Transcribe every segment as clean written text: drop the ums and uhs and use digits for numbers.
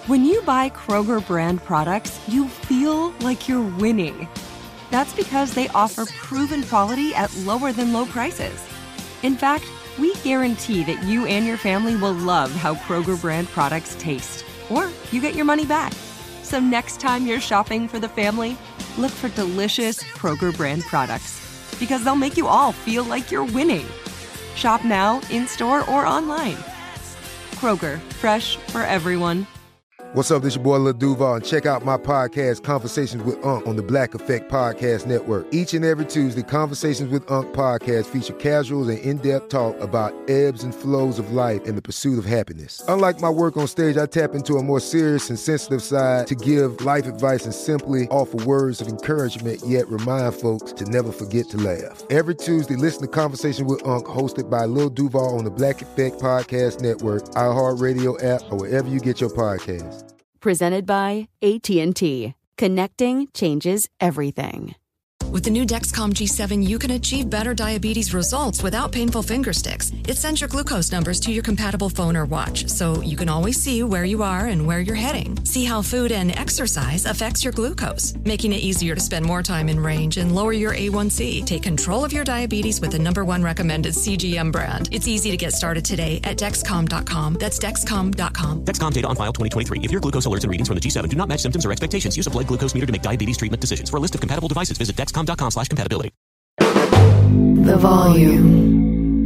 When you buy Kroger brand products, you feel like you're winning. That's because they offer proven quality at lower than low prices. In fact, we guarantee that you and your family will love how Kroger brand products taste, or you get your money back. So next time you're shopping for the family, look for delicious Kroger brand products, because they'll make you all feel like you're winning. Shop now, in-store, or online. Kroger, fresh for everyone. What's up, this your boy Lil Duval, and check out my podcast, Conversations with Unc, on the Black Effect Podcast Network. Each and every Tuesday, Conversations with Unc podcast feature casual and in-depth talk about ebbs and flows of life and the pursuit of happiness. Unlike my work on stage, I tap into a more serious and sensitive side to give life advice and simply offer words of encouragement, yet remind folks to never forget to laugh. Every Tuesday, listen to Conversation with Unc, hosted by Lil Duval on the Black Effect Podcast Network, iHeartRadio app, or wherever you get your podcasts. Presented by AT&T. Connecting changes everything. With the new Dexcom G7, you can achieve better diabetes results without painful finger sticks. It sends your glucose numbers to your compatible phone or watch, so you can always see where you are and where you're heading. See how food and exercise affects your glucose, making it easier to spend more time in range and lower your A1C. Take control of your diabetes with the #1 recommended CGM brand. It's easy to get started today at Dexcom.com. That's Dexcom.com. Dexcom data on file 2023. If your glucose alerts and readings from the G7 do not match symptoms or expectations, use a blood glucose meter to make diabetes treatment decisions. For a list of compatible devices, visit Dexcom.com/compatibility. The Volume.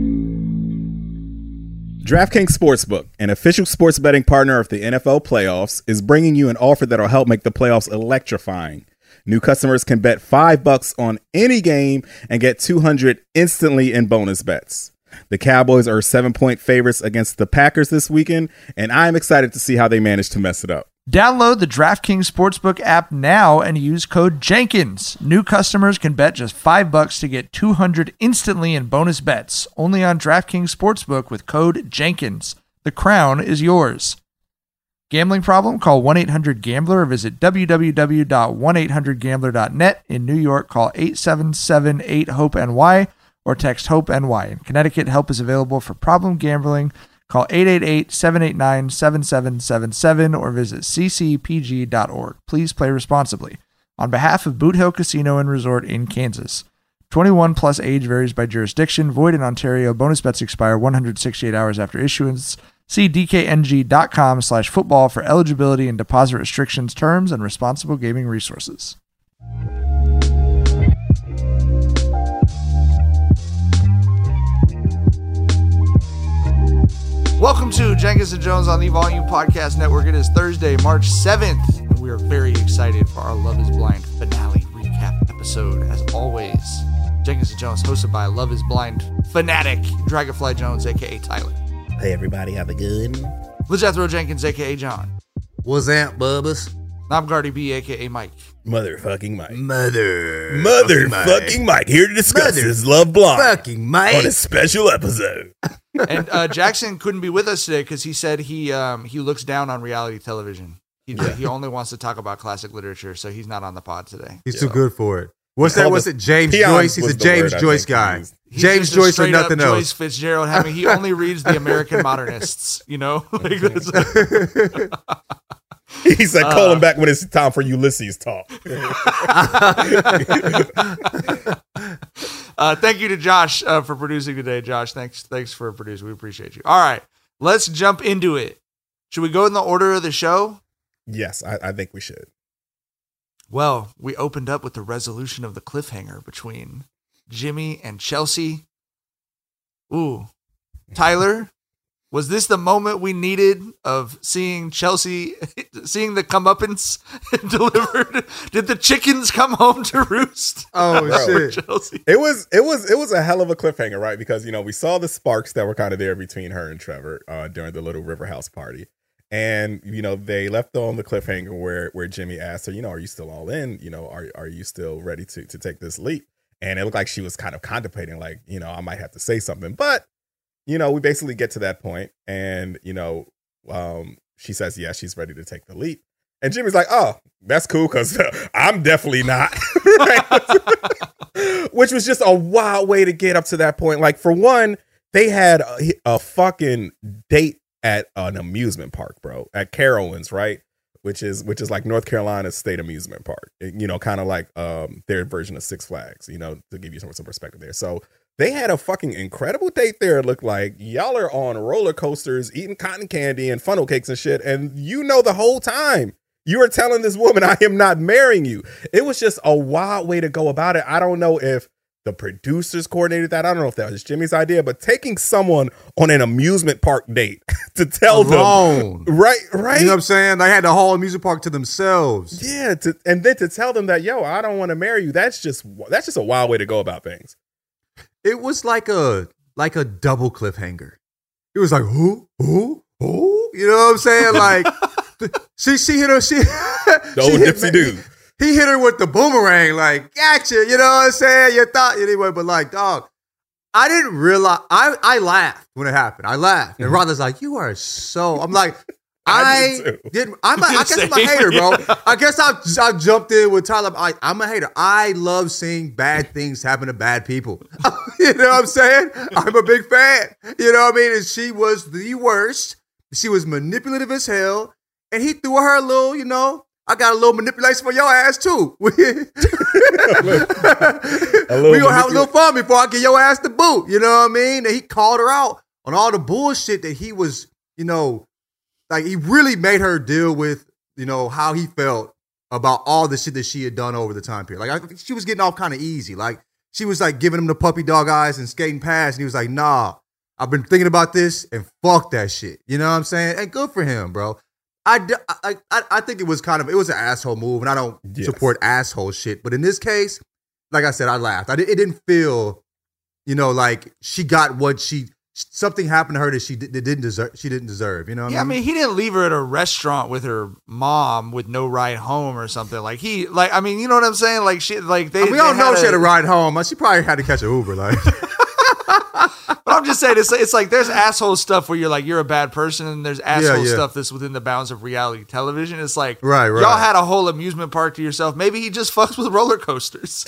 DraftKings Sportsbook, an official sports betting partner of the NFL playoffs, is bringing you an offer that'll help make the playoffs electrifying. New customers can bet $5 on any game and get $200 instantly in bonus bets. The Cowboys are 7-point favorites against the Packers this weekend, and I'm excited to see how they manage to mess it up. Download the DraftKings Sportsbook app now and use code Jenkins. New customers can bet just $5 to get $200 instantly in bonus bets. Only on DraftKings Sportsbook with code Jenkins. The crown is yours. Gambling problem? Call 1-800-GAMBLER or visit www.1800gambler.net. In New York, call 877-8-HOPE-NY or text HOPE-NY. In Connecticut, help is available for problem gambling. Call 888-789-7777 or visit ccpg.org. Please play responsibly. On behalf of Boot Hill Casino and Resort in Kansas. 21 plus age varies by jurisdiction. Void in Ontario. Bonus bets expire 168 hours after issuance. See dkng.com/football for eligibility and deposit restrictions, terms, and responsible gaming resources. Welcome to Jenkins and Jones on the Volume Podcast Network. It is Thursday, March 7th, and we are very excited for our Love is Blind finale recap episode. As always, Jenkins and Jones, hosted by Love is Blind fanatic Dragonfly Jones, a.k.a. Tyler. Hey, everybody, have a good one. LeJethro Jenkins, a.k.a. John. What's that, Bubbas? I'm Gardy B, a.k.a. Mike. Motherfucking Mike. Motherfucking Mike. Here to discuss his Love Blind fucking Mike on a special episode. And Jackson couldn't be with us today because he said he looks down on reality television. He only wants to talk about classic literature, so he's not on the pod today. He's too good for it. What's it? James Joyce? He's a James Joyce guy. He's James Joyce or nothing else. Joyce Fitzgerald. I mean, he only reads the American modernists, you know? He said, call him back when it's time for Ulysses talk. Thank you to Josh for producing today. Josh, thanks for producing. We appreciate you. All right, let's jump into it. Should we go in the order of the show? Yes, I think we should. Well, we opened up with the resolution of the cliffhanger between Jimmy and Chelsea. Ooh, Tyler, was this the moment we needed of seeing Chelsea, seeing the comeuppance delivered? Did the chickens come home to roost? Oh shit! Chelsea? It was a hell of a cliffhanger, right? Because we saw the sparks that were kind of there between her and Trevor during the Little River House party, and they left on the cliffhanger where Jimmy asked her, are you still all in? Are you still ready to take this leap? And it looked like she was kind of contemplating, like, I might have to say something, but. We basically get to that point and, she says, yeah, she's ready to take the leap. And Jimmy's like, oh, that's cool because I'm definitely not. Which was just a wild way to get up to that point. Like, for one, they had a fucking date at an amusement park, bro, at Carowinds, right? which is like North Carolina's state amusement park. You know, kind of like their version of Six Flags. You know, to give you some perspective there. So they had a fucking incredible date there. It looked like y'all are on roller coasters, eating cotton candy and funnel cakes and shit. And you know, the whole time you were telling this woman, I am not marrying you. It was just a wild way to go about it. I don't know if the producers coordinated that. I don't know if that was Jimmy's idea, but taking someone on an amusement park date to tell them, right? You know what I'm saying? They had the whole amusement park to themselves. Yeah, and then to tell them that, yo, I don't want to marry you. That's just a wild way to go about things. It was like a double cliffhanger. It was like, who? You know what I'm saying? Like, she hit her. The old Nipsey dude. He hit her with the boomerang, like, gotcha. You know what I'm saying? You thought anyway, but like, dog, I didn't realize. I laughed when it happened. I laughed, and Rhonda's like, "You are so." I'm like, I guess I'm a hater, bro. I guess I jumped in with Tyler. I'm a hater. I love seeing bad things happen to bad people. You know what I'm saying? I'm a big fan. You know what I mean? And she was the worst. She was manipulative as hell, and he threw her a little, you know. I got a little manipulation for your ass too. We gonna have a little fun before I get your ass the boot. You know what I mean? And he called her out on all the bullshit that he was, you know, like he really made her deal with, you know, how he felt about all the shit that she had done over the time period. Like she was getting off kind of easy. Like she was like giving him the puppy dog eyes and skating past, and he was like, "Nah, I've been thinking about this and fuck that shit." You know what I'm saying? And good for him, bro. I think it was an asshole move, and I don't support asshole shit. But in this case, like I said, I laughed. It didn't feel, you know, like she got what something happened to her that she didn't deserve. You know what I mean? I mean, he didn't leave her at a restaurant with her mom with no ride home or something. Like you know what I'm saying? Like we all know she had a ride home. She probably had to catch an Uber, like. But I'm just saying, it's like there's asshole stuff where you're a bad person, and there's asshole stuff that's within the bounds of reality television. It's like, right. Y'all had a whole amusement park to yourself. Maybe he just fucks with roller coasters.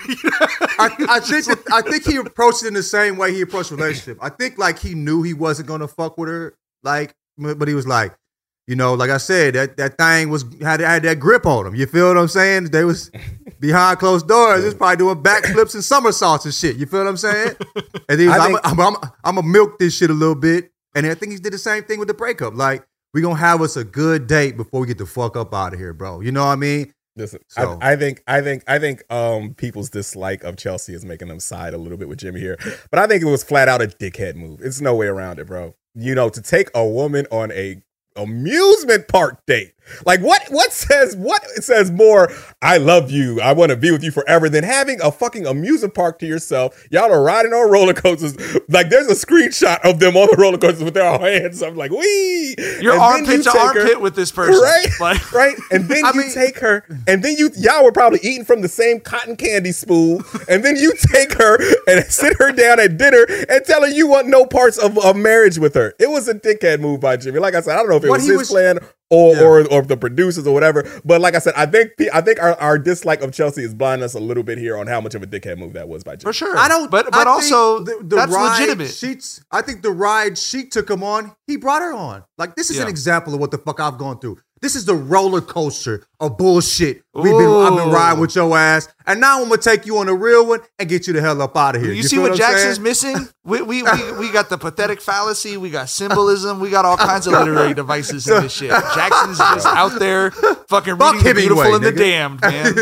I think he approached it in the same way he approached relationship. I think like he knew he wasn't gonna fuck with her, like, but he was like, you know, like I said, that thing had that grip on him. You feel what I'm saying? They was behind closed doors. He was probably doing backflips and somersaults and shit. You feel what I'm saying? And he was I'm gonna milk this shit a little bit. And I think he did the same thing with the breakup. Like, we gonna have us a good date before we get the fuck up out of here, bro. You know what I mean? Listen, so. I think people's dislike of Chelsea is making them side a little bit with Jimmy here. But I think it was flat out a dickhead move. It's no way around it, bro. You know, to take a woman on a amusement park date. Like what says more, I love you, I want to be with you forever, than having a fucking amusement park to yourself. Y'all are riding on roller coasters. Like, there's a screenshot of them on the roller coasters with their hands. I'm like, wee. You're armpit to armpit with this person. Right? Right? And then take her, and then y'all were probably eating from the same cotton candy spool, and then you take her and sit her down at dinner and tell her you want no parts of a marriage with her. It was a dickhead move by Jimmy. Like I said, I don't know if it was his plan or the producers or whatever. But like I said, I think our dislike of Chelsea is blinding us a little bit here on how much of a dickhead move that was by Jimmy. For sure. But also that's ride legitimate. I think the ride she took him on, he brought her on. Like, this is an example of what the fuck I've gone through. This is the roller coaster of bullshit I've been riding with your ass, and now I'm gonna take you on a real one and get you the hell up out of here. You see what Jackson's missing? We got the pathetic fallacy, we got symbolism, we got all kinds of literary devices in this shit. Jackson's just out there fucking reading The Beautiful and the Damned, man.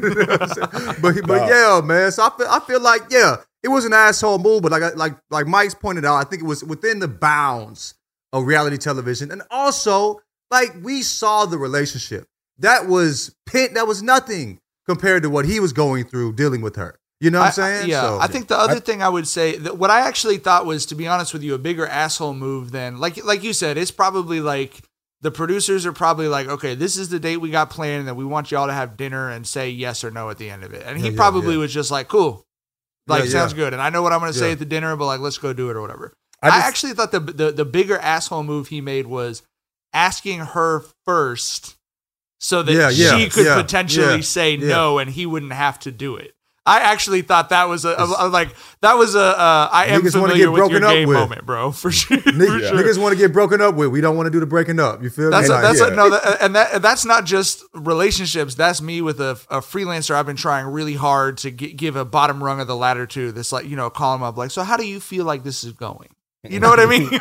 but yeah, man. So I feel like it was an asshole move, but like Mike's pointed out, I think it was within the bounds of reality television, and also, like, we saw the relationship. That was nothing compared to what he was going through dealing with her. You know what I'm saying? I think the other thing I would say, that what I actually thought was, to be honest with you, a bigger asshole move than, like you said, it's probably like the producers are probably like, okay, this is the date we got planned, and that we want y'all to have dinner and say yes or no at the end of it. And he probably was just like, cool, like, sounds good. And I know what I'm going to say at the dinner, but like, let's go do it or whatever. I actually thought the bigger asshole move he made was asking her first so that she could potentially say no and he wouldn't have to do it. I actually thought that was I am Niggas wanna familiar get with your broken up game with. moment, bro, for sure. Niggas want to get broken up with. We don't want to do the breaking up. You feel me? That's not just relationships. That's me with a freelancer I've been trying really hard to give a bottom rung of the ladder to. This like, call him up like, so how do you feel like this is going? You know what I mean?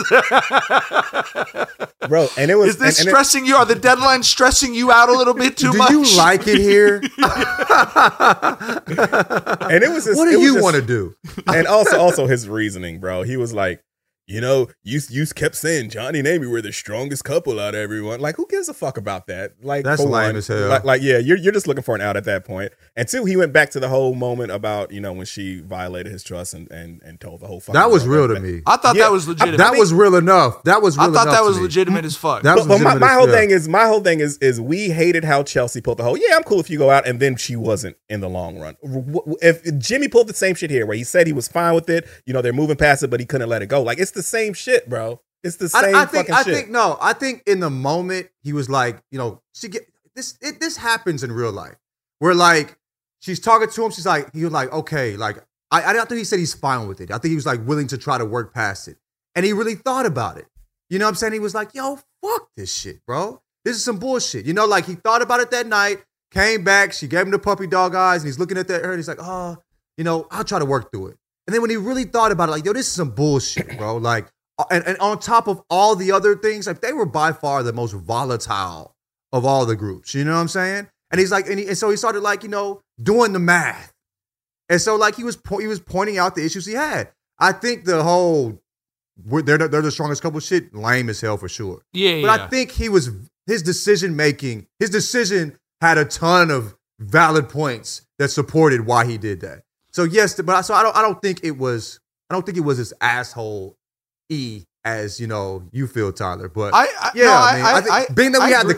Bro, and it was... Is this stressing you? Are the deadlines stressing you out a little bit too much? Do you like it here? And it was just... What do you want to do? And also his reasoning, bro. He was like, you kept saying Johnny and Amy were the strongest couple out of everyone. Like, who gives a fuck about that? Like, that's lame as hell. You're just looking for an out at that point. And two, he went back to the whole moment about, when she violated his trust and told the whole fucking that was world real to me. I thought that was legitimate. That was real enough. I thought that was legitimate as fuck. That was my whole thing is we hated how Chelsea pulled the whole, yeah, I'm cool if you go out, and then she wasn't in the long run. If Jimmy pulled the same shit here, where he said he was fine with it, they're moving past it, but he couldn't let it go. Like, it's the same shit, bro. It's the same fucking shit. I think in the moment he was like, this happens in real life. Where like she's talking to him, he was like, okay, like I don't think he said he's fine with it. I think he was like willing to try to work past it. And he really thought about it. You know what I'm saying? He was like, yo, fuck this shit, bro. This is some bullshit. Like he thought about it that night, came back, she gave him the puppy dog eyes, and he's looking at her and he's like, I'll try to work through it. And then when he really thought about it, like, yo, this is some bullshit, bro. Like, and on top of all the other things, like they were by far the most volatile of all the groups. You know what I'm saying? And he's like, and so he started like, doing the math. And so like he was pointing out the issues he had. I think the whole they're the strongest couple shit, lame as hell for sure. Yeah. But I think his decision had a ton of valid points that supported why he did that. So yes, but I don't think it was as asshole as you feel, Tyler. But I think being that we have the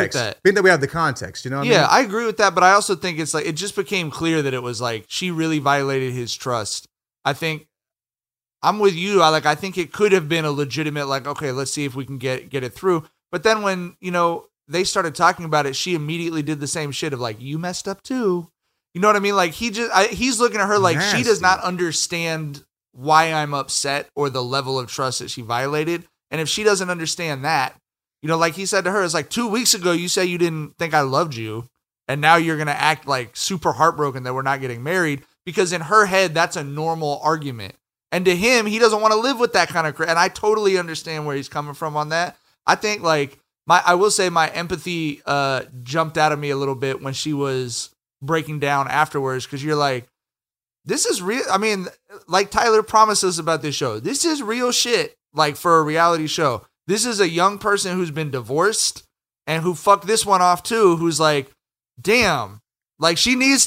context, you know what I mean? I agree with that, but I also think it's like it just became clear that it was like she really violated his trust. I think I'm with you. I think it could have been a legitimate like, okay, let's see if we can get it through. But then when they started talking about it, she immediately did the same shit of like, you messed up too. You know what I mean? Like he's looking at her like nasty. She does not understand why I'm upset or the level of trust that she violated. And if she doesn't understand that, like he said to her, it's like 2 weeks ago, you say you didn't think I loved you. And now you're going to act like super heartbroken that we're not getting married, because in her head, that's a normal argument. And to him, he doesn't want to live with that kind of and I totally understand where he's coming from on that. I think like I will say my empathy jumped out of me a little bit when she was breaking down afterwards, because you're like, this is real. I mean, like Tyler promised us about this show, this is real shit. Like for a reality show, this is a young person who's been divorced and who fucked this one off too, who's like, damn, like she needs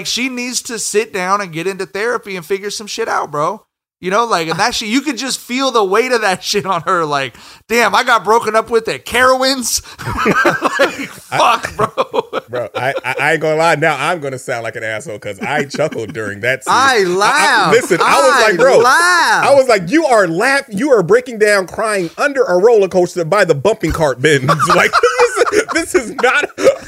to sit down and get into therapy and figure some shit out, bro. And that shit, you could just feel the weight of that shit on her. Like, damn, I got broken up with at Carowinds. Like, fuck, bro. Bro, I ain't gonna lie. Now I'm gonna sound like an asshole because I chuckled during that scene. I laughed. I was like, bro, I was like, you are breaking down, crying under a roller coaster by the bumping cart bins. Like, this is not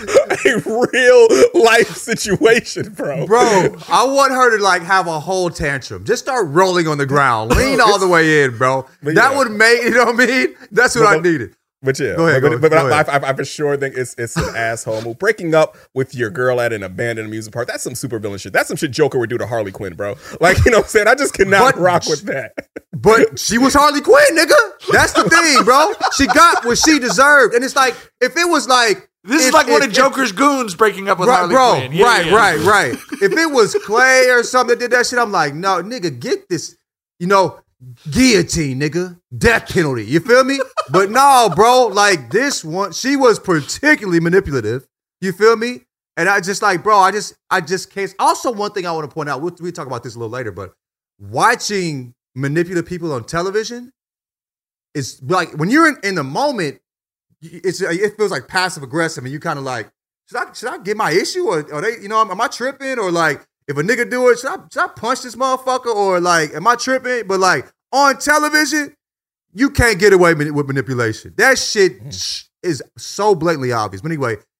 a real life situation, bro. Bro, I want her to like have a whole tantrum. Just start rolling on the ground. Lean all the way in, bro. That would make, you know what I mean? That's what I needed. But yeah, go ahead, but I for sure think it's an asshole move. Breaking up with your girl at an abandoned amusement park, that's some super villain shit. That's some shit Joker would do to Harley Quinn, bro. Like, you know what I'm saying? I just cannot rock with that. But she was Harley Quinn, nigga. That's the thing, bro. She got what she deserved. And it's like, if it was like, this is like one of Joker's goons breaking up with Harley Quinn. Yeah, right. If it was Clay or something that did that shit, I'm like, no, nigga, get this, guillotine, nigga. Death penalty. You feel me? But no, bro, like this one, she was particularly manipulative. You feel me? And I just like, bro, I just can't. Also, one thing I want to point out, we'll talk about this a little later, but watching manipulative people on television is like, when you're in the moment, it feels like passive aggressive, and you kind of like, should I get my issue, or they, am I tripping, or like, if a nigga do it, should I punch this motherfucker, or like, am I tripping? But like on television, you can't get away with manipulation. That shit is so blatantly obvious. But anyway,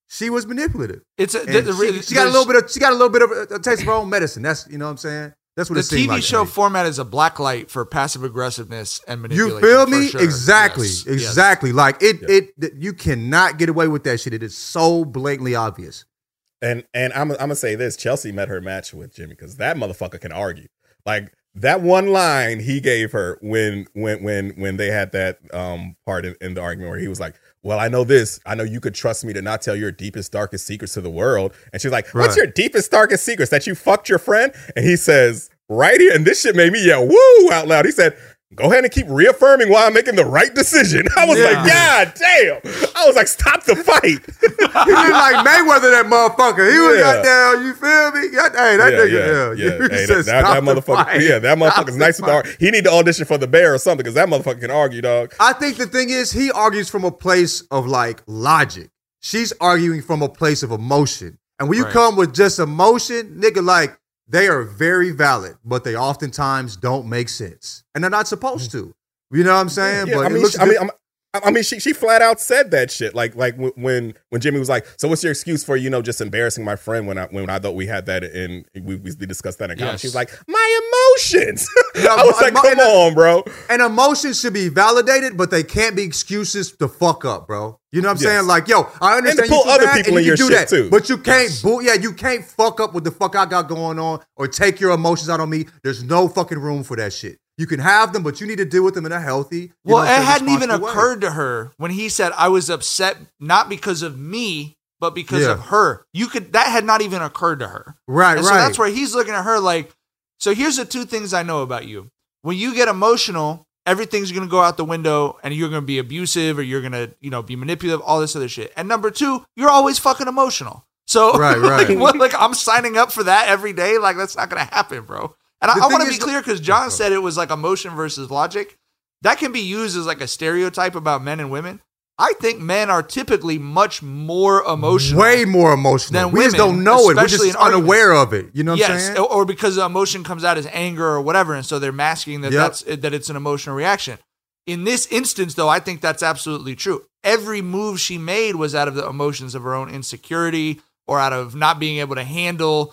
she was manipulative. It's she got a little bit of a taste of her own medicine. That's you know what I'm saying. That's what the it seemed TV like show format is a blacklight for passive aggressiveness and manipulation. You feel me? Sure. Exactly, Yes. exactly. Yes. Like you cannot get away with that shit. It is so blatantly obvious. And I'm gonna say this: Chelsea met her match with Jimmy because that motherfucker can argue. Like that one line he gave her when they had that part in the argument where he was like, "Well, I know this. I know you could trust me to not tell your deepest, darkest secrets to the world." And she's like, "What's your deepest, darkest secrets? That you fucked your friend?" And he says, right here, and this shit made me yell "woo" out loud. He said, "Go ahead and keep reaffirming why I'm making the right decision." I was like, God damn. I was like, stop the fight. He was like Mayweather, that motherfucker. He was goddamn, you feel me? Hey, that nigga, Hey, that motherfucker, that motherfucker's nice with the art. He need to audition for the Bear or something because that motherfucker can argue, dog. I think the thing is, he argues from a place of like logic. She's arguing from a place of emotion. And when you come with just emotion, nigga, like, they are very valid, but they oftentimes don't make sense. And they're not supposed to. You know what I'm saying? Yeah, But I mean, she flat out said that shit. Like when Jimmy was like, "So what's your excuse for just embarrassing my friend when I thought we had that in we discussed that in college?" She was like, "My emotions." I was like, "Come on, bro." And emotions should be validated, but they can't be excuses to fuck up, bro. You know what I'm saying? Like, yo, I understand and to pull you other people in your shit too, but you can't. You can't fuck up what the fuck I got going on or take your emotions out on me. There's no fucking room for that shit. You can have them, but you need to deal with them in a healthy. Well, it hadn't even occurred to her when he said, "I was upset not because of me, but because of her." That had not even occurred to her. Right, and so that's where he's looking at her like, so here's the two things I know about you. When you get emotional, everything's going to go out the window and you're going to be abusive or you're going to, be manipulative, all this other shit. And number two, you're always fucking emotional. So like I'm signing up for that every day. Like that's not going to happen, bro. And I want to be clear because John said it was like emotion versus logic. That can be used as like a stereotype about men and women. I think men are typically much more emotional. Way more emotional. Than we women, just don't know it. We're just unaware of it. You know what I'm saying? Or because the emotion comes out as anger or whatever. And so they're masking that that it's an emotional reaction. In this instance, though, I think that's absolutely true. Every move she made was out of the emotions of her own insecurity or out of not being able to handle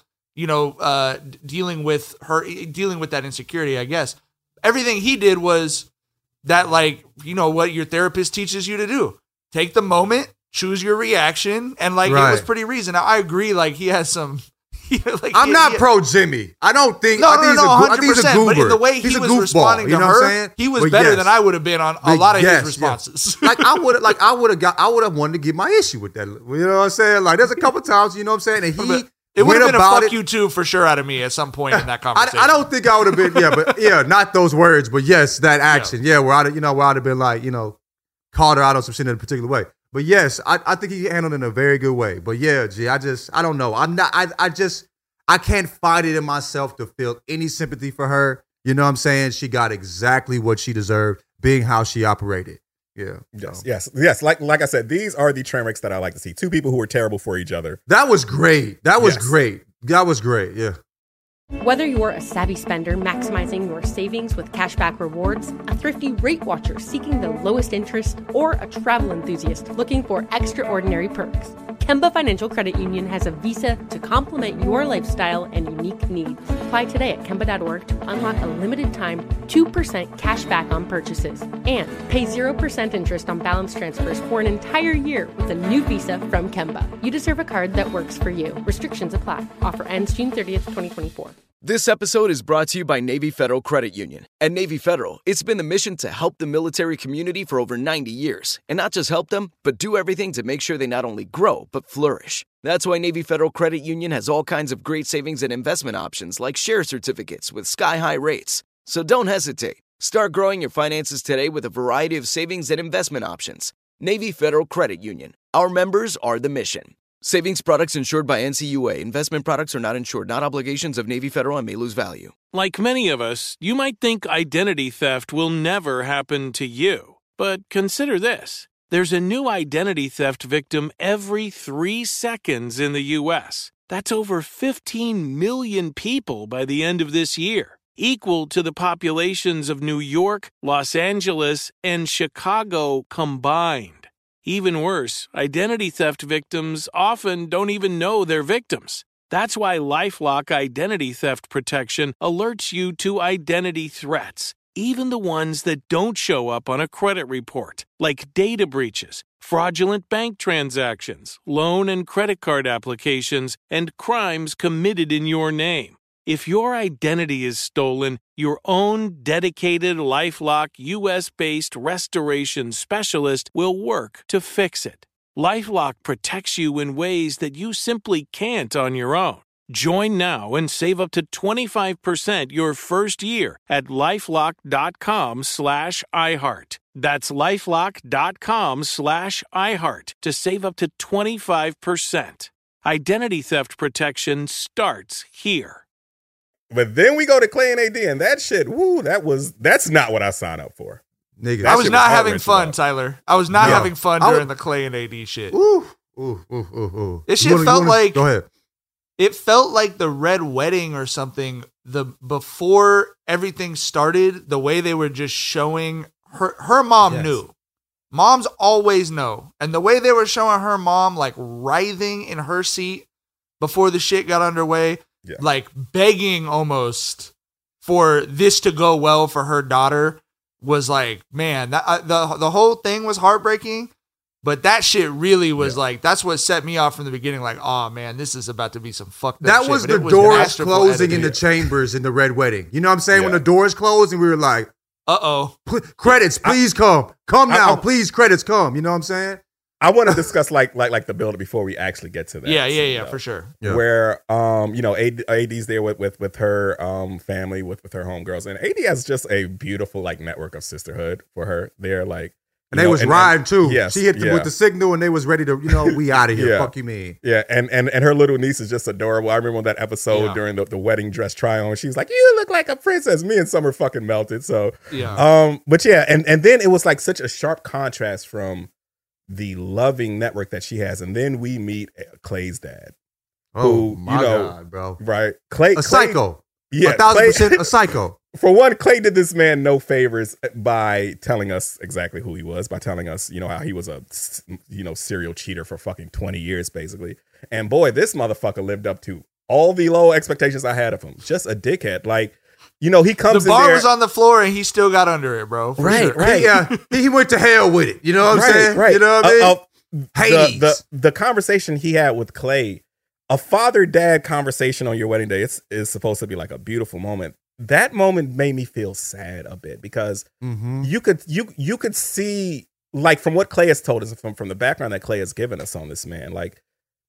dealing with that insecurity, I guess. Everything he did was that, like, what your therapist teaches you to do. Take the moment, choose your reaction, and it was pretty reasoned. Now, I agree, like, he has some... I'm not pro Jimmy. I don't think... No, I think he's a goober. But in the way he was responding to her, he was better than I would have been on a lot of his responses. Like, I would have wanted to get my issue with that. You know what I'm saying? Like, there's a couple times, you know what I'm saying? And it would have been a fuck you too for sure out of me at some point in that conversation. I don't think I would have been, not those words, but yes, that action. Yeah, where I'd have been like, called her out on some shit in a particular way. But yes, I think he handled it in a very good way. But yeah, G, I don't know. I can't find it in myself to feel any sympathy for her. You know what I'm saying? She got exactly what she deserved, being how she operated. Yeah. Yes. Like I said, these are the train wrecks that I like to see. Two people who are terrible for each other. That was great. That was great. Yeah. Whether you're a savvy spender maximizing your savings with cashback rewards, a thrifty rate watcher seeking the lowest interest, or a travel enthusiast looking for extraordinary perks, Kemba Financial Credit Union has a visa to complement your lifestyle and unique needs. Apply today at Kemba.org to unlock a limited time 2% cash back on purchases and pay 0% interest on balance transfers for an entire year with a new visa from Kemba. You deserve a card that works for you. Restrictions apply. Offer ends June 30th, 2024. This episode is brought to you by Navy Federal Credit Union. At Navy Federal, it's been the mission to help the military community for over 90 years. And not just help them, but do everything to make sure they not only grow, but flourish. That's why Navy Federal Credit Union has all kinds of great savings and investment options like share certificates with sky-high rates. So don't hesitate. Start growing your finances today with a variety of savings and investment options. Navy Federal Credit Union. Our members are the mission. Savings products insured by NCUA. Investment products are not insured, not obligations of Navy Federal and may lose value. Like many of us, you might think identity theft will never happen to you. But consider this. There's a new identity theft victim every 3 seconds in the U.S. That's over 15 million people by the end of this year, equal to the populations of New York, Los Angeles, and Chicago combined. Even worse, identity theft victims often don't even know they're victims. That's why LifeLock Identity Theft Protection alerts you to identity threats, even the ones that don't show up on a credit report, like data breaches, fraudulent bank transactions, loan and credit card applications, and crimes committed in your name. If your identity is stolen, your own dedicated LifeLock US-based restoration specialist will work to fix it. LifeLock protects you in ways that you simply can't on your own. Join now and save up to 25% your first year at LifeLock.com/iHeart. That's LifeLock.com/iHeart to save up to 25%. Identity theft protection starts here. But then we go to Clay and AD, and that shit, that's not what I signed up for. Nigga, I was not having fun, Tyler. I was not having fun during the Clay and AD shit. This shit felt like. Go ahead. It felt like the Red Wedding or something. Before everything started, the way they were just showing her mom knew. Moms always know, and the way they were showing her mom like writhing in her seat before the shit got underway, like begging almost for this to go well for her daughter. Was like, man, the whole thing was heartbreaking, but that shit really was like, that's what set me off from the beginning. Like, oh man, this is about to be some fucked up that shit. Was the doors closing in the chambers in the Red Wedding. You know what I'm saying? When the doors closed and we were like, credits, please come now, please credits come. You know what I'm saying? I want to discuss like the build before we actually get to that. Yeah, for sure. Yeah. Where AD's there with her family, with her homegirls, and AD has just a beautiful like network of sisterhood for her. They're like, and they was riding too. Yes, she hit them with the signal, and they was ready to, we out of here. Fuck you, mean? Yeah, and her little niece is just adorable. I remember on that episode during the wedding dress try on, she was like, "You look like a princess." Me and Summer fucking melted. So but yeah, and then it was like such a sharp contrast from the loving network that she has, and then we meet Clay's dad. God, bro! Right, Clay, psycho. Yeah, 1,000% a psycho. For one, Clay did this man no favors by telling us exactly who he was, by telling us, how he was a, serial cheater for fucking 20 years, basically. And boy, this motherfucker lived up to all the low expectations I had of him. Just a dickhead. Like, he comes in there. The bar was on the floor and he still got under it, bro. Right. He went to hell with it. You know what I'm saying? Right. You know what I mean? The conversation he had with Clay, a father-dad conversation on your wedding day, is supposed to be like a beautiful moment. That moment made me feel sad a bit because you could see, like, from what Clay has told us, from the background that Clay has given us on this man, like,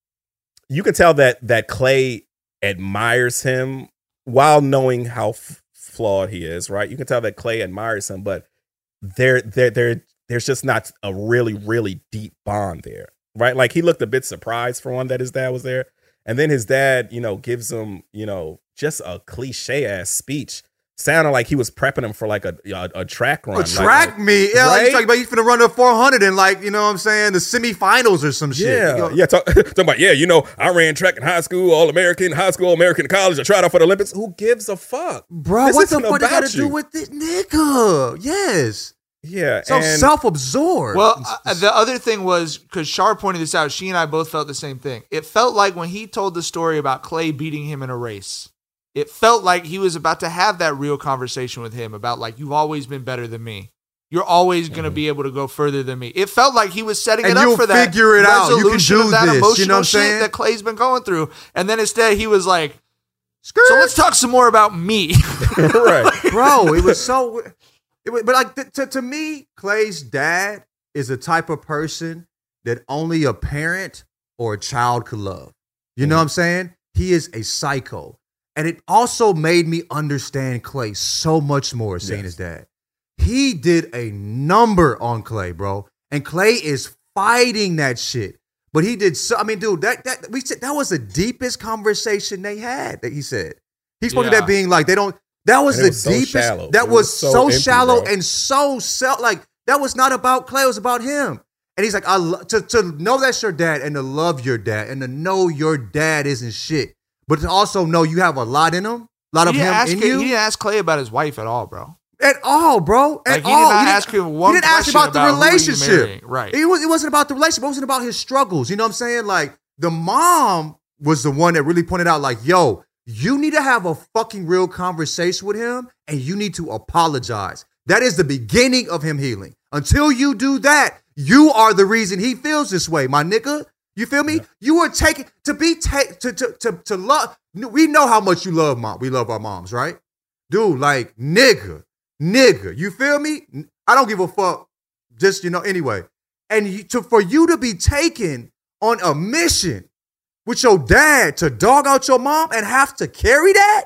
you could tell that Clay admires him while knowing how flawed he is, right? You can tell that Clay admires him, but there's just not a really, really deep bond there, right? Like, he looked a bit surprised, for one, that his dad was there. And then his dad, gives him, just a cliche ass speech. Sounded like he was prepping him for like a track run. Track meet. Yeah, right? He's talking about he's finna run the 400 in, like, you know what I'm saying, the semifinals or some shit. Yeah, talking about, I ran track in high school, All-American, college. I tried out for the Olympics. Who gives a fuck? Bro, what the fuck they got to do with this nigga? Yes. Yeah. So self-absorbed. Well, the other thing was, because Shar pointed this out, she and I both felt the same thing. It felt like when he told the story about Clay beating him in a race, it felt like he was about to have that real conversation with him about, like, you've always been better than me. You're always going to be able to go further than me. It felt like he was setting it up for that figure it out. You can do of that this. Emotional you know what I'm shit saying? that Clay's been going through. And then instead he was like, so let's talk some more about me. Right. Bro, it was so... But like to me, Clay's dad is the type of person that only a parent or a child could love. You know what I'm saying? He is a psycho. And it also made me understand Clay so much more seeing his dad. He did a number on Clay, bro. And Clay is fighting that shit. But he did so, I mean, dude, that was the deepest conversation they had, that he said. He spoke to that being like, that was the deepest. Shallow. That was so empty, shallow bro. and so like, that was not about Clay. It was about him. And he's like, to know that's your dad and to love your dad and to know your dad isn't shit, but to also know you have a lot in him, a lot of him in you. He didn't ask Clay about his wife at all, bro. At all, bro. At Like, he all. did not ask him one He didn't ask question about the about who are you relationship. marrying. Right. It wasn't about the relationship. It wasn't about his struggles. You know what I'm saying? Like, the mom was the one that really pointed out, like, yo, you need to have a fucking real conversation with him, and you need to apologize. That is the beginning of him healing. Until you do that, you are the reason he feels this way, my nigga. You feel me? Yeah. You are taking to love. We know how much you love mom. We love our moms, right? Dude, like, nigga. You feel me? I don't give a fuck. Just, anyway. And for you to be taken on a mission with your dad to dog out your mom and have to carry that?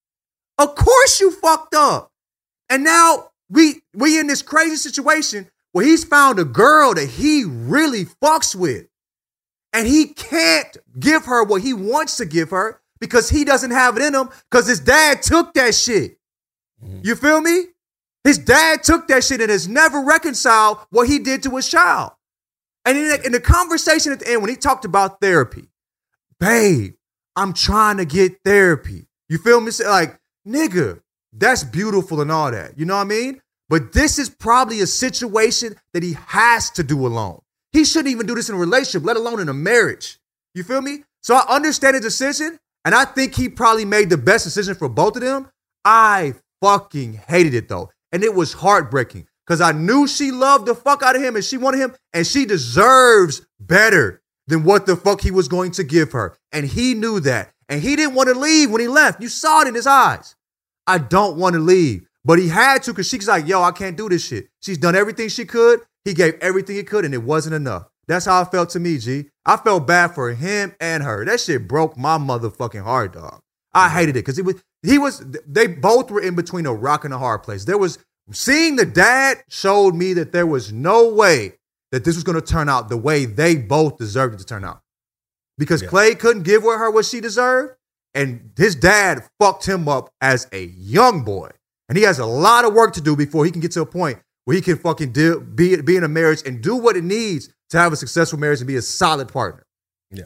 Of course you fucked up. And now we in this crazy situation where he's found a girl that he really fucks with. And he can't give her what he wants to give her because he doesn't have it in him because his dad took that shit. You feel me? His dad took that shit and has never reconciled what he did to his child. And in the conversation at the end, when he talked about therapy, babe, I'm trying to get therapy. You feel me? Like, nigga, that's beautiful and all that. You know what I mean? But this is probably a situation that he has to do alone. He shouldn't even do this in a relationship, let alone in a marriage. You feel me? So I understand the decision, and I think he probably made the best decision for both of them. I fucking hated it, though. And it was heartbreaking because I knew she loved the fuck out of him and she wanted him, and she deserves better than what the fuck he was going to give her. And he knew that. And he didn't want to leave when he left. You saw it in his eyes. I don't want to leave. But he had to because she's like, yo, I can't do this shit. She's done everything she could. He gave everything he could, and it wasn't enough. That's how it felt to me, G. I felt bad for him and her. That shit broke my motherfucking heart, dog. I hated it because they both were in between a rock and a hard place. Seeing the dad showed me that there was no way that this was going to turn out the way they both deserved it to turn out. Because Clay couldn't give her what she deserved, and his dad fucked him up as a young boy. And he has a lot of work to do before he can get to a point where he can fucking be in a marriage and do what it needs to have a successful marriage and be a solid partner. Yeah.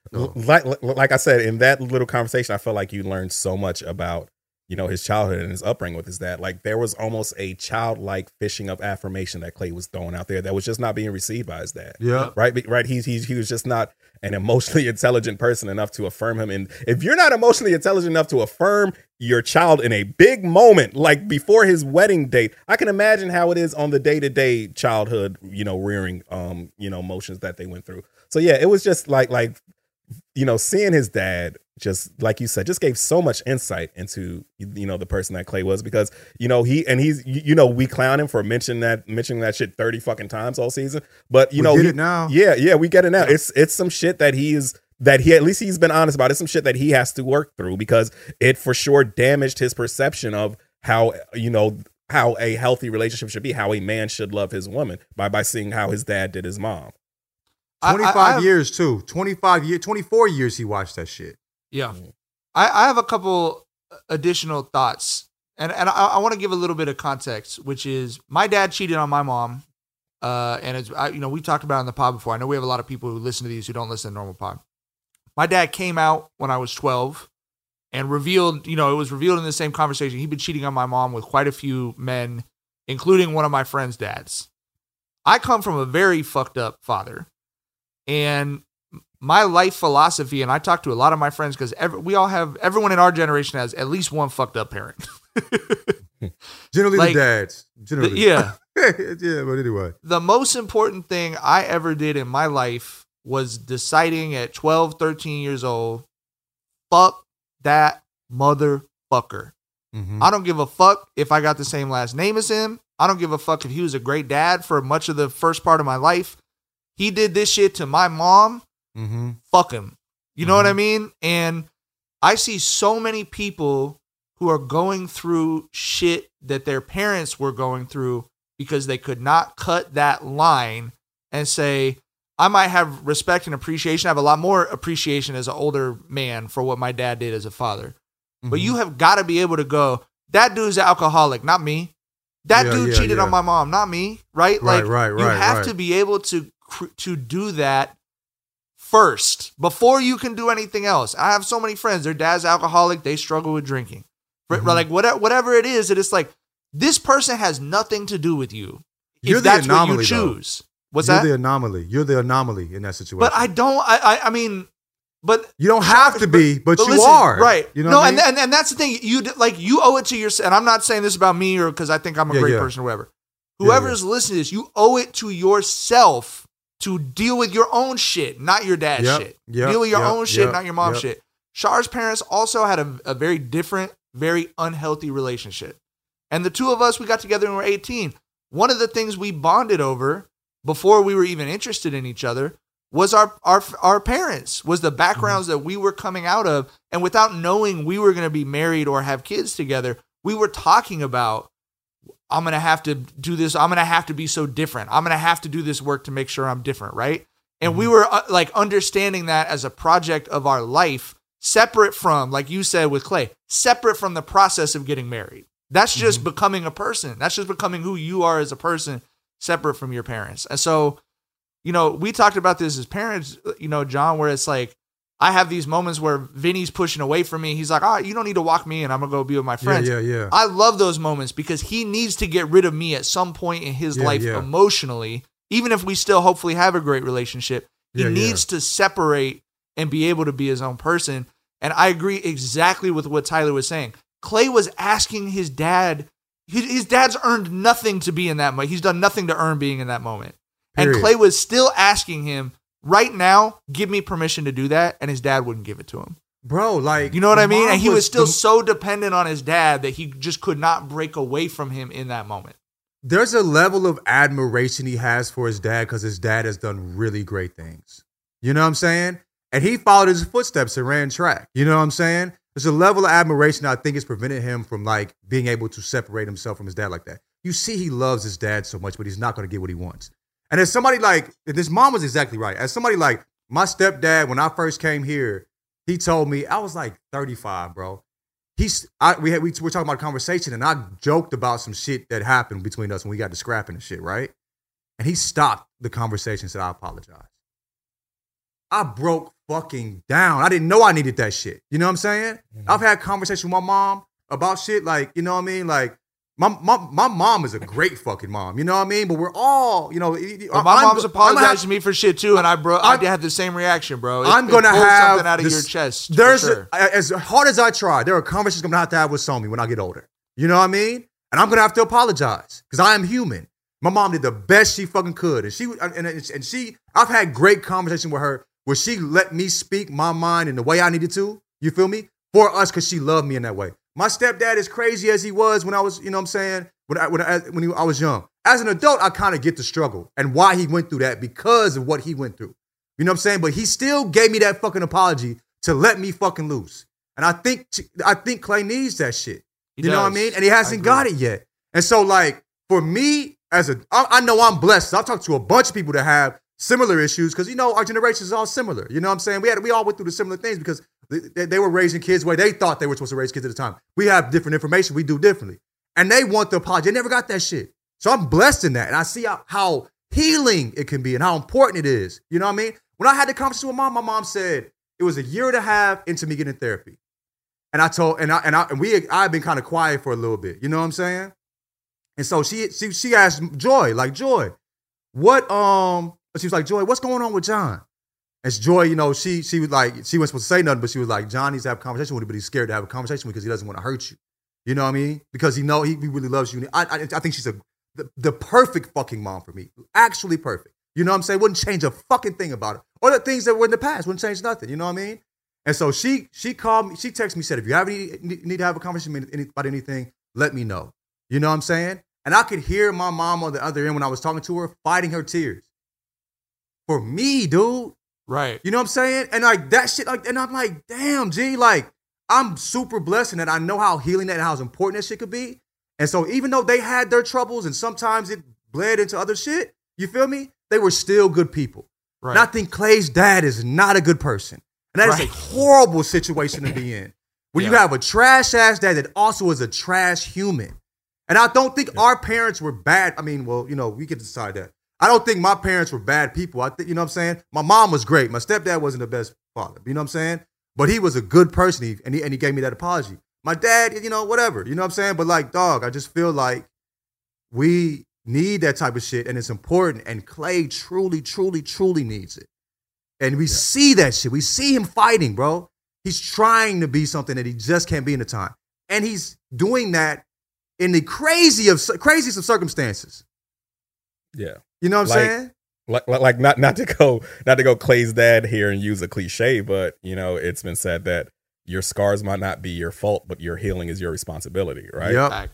Like I said, in that little conversation, I felt like you learned so much about, his childhood and his upbringing with his dad. Like, there was almost a childlike fishing of affirmation that Clay was throwing out there that was just not being received by his dad. Yeah. Right. He was just not an emotionally intelligent person enough to affirm him. And if you're not emotionally intelligent enough to affirm your child in a big moment, like before his wedding date, I can imagine how it is on the day-to-day childhood, rearing, emotions that they went through. So yeah, it was just like, seeing his dad, just like you said, just gave so much insight into, the person that Clay was, because, we clown him for mentioning that shit 30 fucking times all season. But, we get it now. Yeah, we get it now. It's some shit that at least he's been honest about. It's some shit that he has to work through because it for sure damaged his perception of how a healthy relationship should be, how a man should love his woman by seeing how his dad did his mom. 25 years too. 24 years he watched that shit. Yeah. I have a couple additional thoughts. And I want to give a little bit of context, which is my dad cheated on my mom. And it's, we talked about it in the pod before. I know we have a lot of people who listen to these who don't listen to normal pod. My dad came out when I was 12 and revealed, it was revealed in the same conversation. He'd been cheating on my mom with quite a few men, including one of my friend's dads. I come from a very fucked up father. And my life philosophy, and I talk to a lot of my friends because everyone in our generation has at least one fucked up parent. Generally the dads. Generally. Yeah. Yeah, but anyway. The most important thing I ever did in my life was deciding at 12, 13 years old, fuck that motherfucker. Mm-hmm. I don't give a fuck if I got the same last name as him. I don't give a fuck if he was a great dad for much of the first part of my life. He did this shit to my mom. Mm-hmm. Fuck him. You know what I mean? And I see so many people who are going through shit that their parents were going through because they could not cut that line and say, I might have respect and appreciation. I have a lot more appreciation as an older man for what my dad did as a father. Mm-hmm. But you have got to be able to go, that dude's an alcoholic, not me. That dude cheated on my mom, not me. Right? You have to be able to do that first before you can do anything else. I have so many friends, their dad's alcoholic, they struggle with drinking. Like whatever it is, it's like this person has nothing to do with you. You're if the that's anomaly, what you choose. though. What's You're that? the anomaly. You're the anomaly in that situation. But I don't. I mean, but you don't have to be, but you listen, are. Right. You know no, what I mean? and that's the thing. You owe it to yourself. And I'm not saying this about me or because I think I'm a great person or whatever. Whoever is listening to this, you owe it to yourself to deal with your own shit, not your dad's shit. Deal with your own shit, not your mom's shit. Shar's parents also had a very different, very unhealthy relationship. And the two of us, we got together when we were 18. One of the things we bonded over before we were even interested in each other was our parents, was the backgrounds that we were coming out of. And without knowing we were going to be married or have kids together, we were talking about, I'm going to have to do this. I'm going to have to be so different. I'm going to have to do this work to make sure I'm different, right? And we were understanding that as a project of our life, separate from, like you said with Clay, separate from the process of getting married. That's just becoming a person. That's just becoming who you are as a person, separate from your parents. And so, we talked about this as parents, John, where it's like, I have these moments where Vinny's pushing away from me. He's like, you don't need to walk me in. I'm going to go be with my friends. Yeah. I love those moments because he needs to get rid of me at some point in his life emotionally. Even if we still hopefully have a great relationship, he needs to separate and be able to be his own person. And I agree exactly with what Tyler was saying. Clay was asking his dad. His dad's earned nothing to be in that moment. He's done nothing to earn being in that moment. Period. And Clay was still asking him, right now, give me permission to do that, and his dad wouldn't give it to him. Bro, like... You know what I mean? And he was still so dependent on his dad that he just could not break away from him in that moment. There's a level of admiration he has for his dad because his dad has done really great things. You know what I'm saying? And he followed his footsteps and ran track. You know what I'm saying? There's a level of admiration I think has prevented him from, being able to separate himself from his dad like that. You see he loves his dad so much, but he's not going to get what he wants. And as somebody this mom was exactly right. As somebody my stepdad, when I first came here, he told me, I was 35, bro. We were talking about a conversation and I joked about some shit that happened between us when we got to scrapping and shit, right? And he stopped the conversation and said, I apologize. I broke fucking down. I didn't know I needed that shit. You know what I'm saying? Mm-hmm. I've had conversations with my mom about shit you know what I mean? My mom is a great fucking mom, you know what I mean? But we're all, my mom's apologized to me for shit too, and I had the same reaction, bro. I'm gonna have something out of your chest. As hard as I try, there are conversations I'm gonna have to have with Somi when I get older. You know what I mean? And I'm gonna have to apologize because I am human. My mom did the best she fucking could, and I've had great conversations with her where she let me speak my mind in the way I needed to. You feel me? For us, because she loved me in that way. My stepdad, as crazy as he was when I was, you know what I'm saying, when I was young. As an adult, I kind of get the struggle and why he went through that because of what he went through. You know what I'm saying? But he still gave me that fucking apology to let me fucking loose. And I think Clay needs that shit. You know what I mean? And he hasn't got it yet. And so, for me, I know I'm blessed. I've talked to a bunch of people that have similar issues because, our generation is all similar. You know what I'm saying? We all went through the similar things because they were raising kids the way they thought they were supposed to raise kids at the time. We have different information. We do differently. And they want the apology. They never got that shit. So I'm blessed in that. And I see how healing it can be and how important it is. You know what I mean? When I had the conversation with my mom said it was a year and a half into me getting therapy. And I've been kind of quiet for a little bit. You know what I'm saying? And so she asked Joy, Joy, what, she was like, Joy, what's going on with John? And Joy, she was she wasn't supposed to say nothing, but she was like, John needs to have a conversation with you, but he's scared to have a conversation with you because he doesn't want to hurt you. You know what I mean? Because he really loves you. I think she's the perfect fucking mom for me. Actually perfect. You know what I'm saying? Wouldn't change a fucking thing about it. Or the things that were in the past wouldn't change nothing. You know what I mean? And so she called me, she texted me, said, if you ever need to have a conversation about anything, let me know. You know what I'm saying? And I could hear my mom on the other end when I was talking to her, fighting her tears. For me, dude. Right. You know what I'm saying? And that shit, and I'm like, damn, G, I'm super blessed in that I know how healing that and how important that shit could be. And so even though they had their troubles and sometimes it bled into other shit, you feel me? They were still good people. Right. And I think Clay's dad is not a good person. And that is a horrible situation to be in. When you have a trash-ass dad that also is a trash human. And I don't think our parents were bad. I mean, well, we can decide that. I don't think my parents were bad people. I think, you know what I'm saying? My mom was great. My stepdad wasn't the best father. You know what I'm saying? But he was a good person, and he gave me that apology. my dad, whatever. You know what I'm saying? But like, dog, I just feel like we need that type of shit, and it's important. And Clay truly, truly, truly needs it. And we see that shit. We see him fighting, bro. He's trying to be something that he just can't be in the time. And he's doing that in the craziest of circumstances. Yeah. You know what I'm saying? Like not to go Clay's dad here and use a cliche, but it's been said that your scars might not be your fault, but your healing is your responsibility, right? Yep.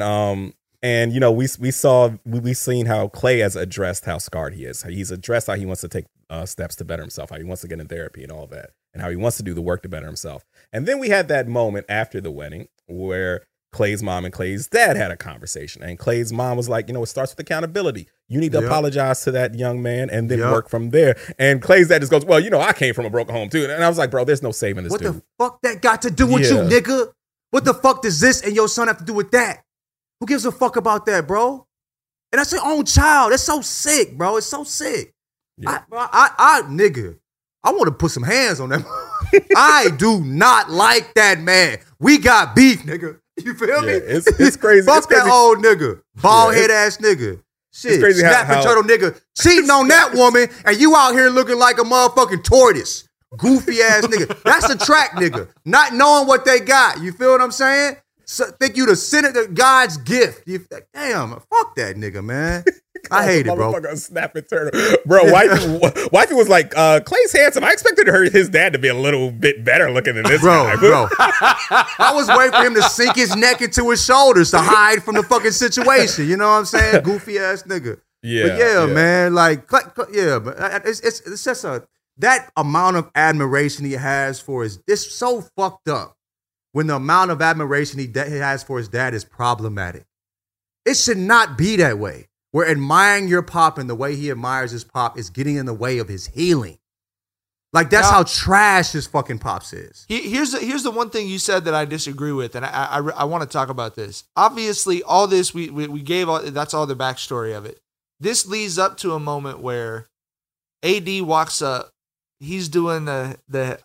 And we've seen how Clay has addressed how scarred he is. He's addressed how he wants to take steps to better himself, how he wants to get in therapy and all that, and how he wants to do the work to better himself. And then we had that moment after the wedding where Clay's mom and Clay's dad had a conversation, and Clay's mom was like, it starts with accountability. You need to apologize to that young man and then work from there. And Clay's dad just goes, well, I came from a broken home too. And I was like, bro, there's no saving this dude. What the fuck that got to do with you, nigga? What the fuck does this and your son have to do with that? Who gives a fuck about that, bro? And that's your own child. That's so sick, bro. It's so sick. Yeah. Nigga, I want to put some hands on that. I do not like that man. We got beef, nigga. You feel me? It's crazy. Fuck that old nigga. Bald head ass nigga. Shit. It's crazy snapping turtle nigga. Cheating on that woman and you out here looking like a motherfucking tortoise. Goofy ass nigga. That's a track nigga. Not knowing what they got. You feel what I'm saying? So, think you the center of God's gift. Damn, fuck that nigga, man. I hate it, bro. Motherfucker snapping turtle. Bro, wifey was like, Clay's handsome. I expected his dad to be a little bit better looking than this guy. Bro. I was waiting for him to sink his neck into his shoulders to hide from the fucking situation. You know what I'm saying? Goofy ass nigga. Yeah. But man, like, but it's just that amount of admiration he has for it's so fucked up. When the amount of admiration he has for his dad is problematic. It should not be that way. Where admiring your pop and the way he admires his pop is getting in the way of his healing. Like, that's how trash his fucking pops is. Here's the one thing you said that I disagree with, and I want to talk about this. Obviously, all this, we gave, that's all the backstory of it. This leads up to a moment where AD walks up. He's doing the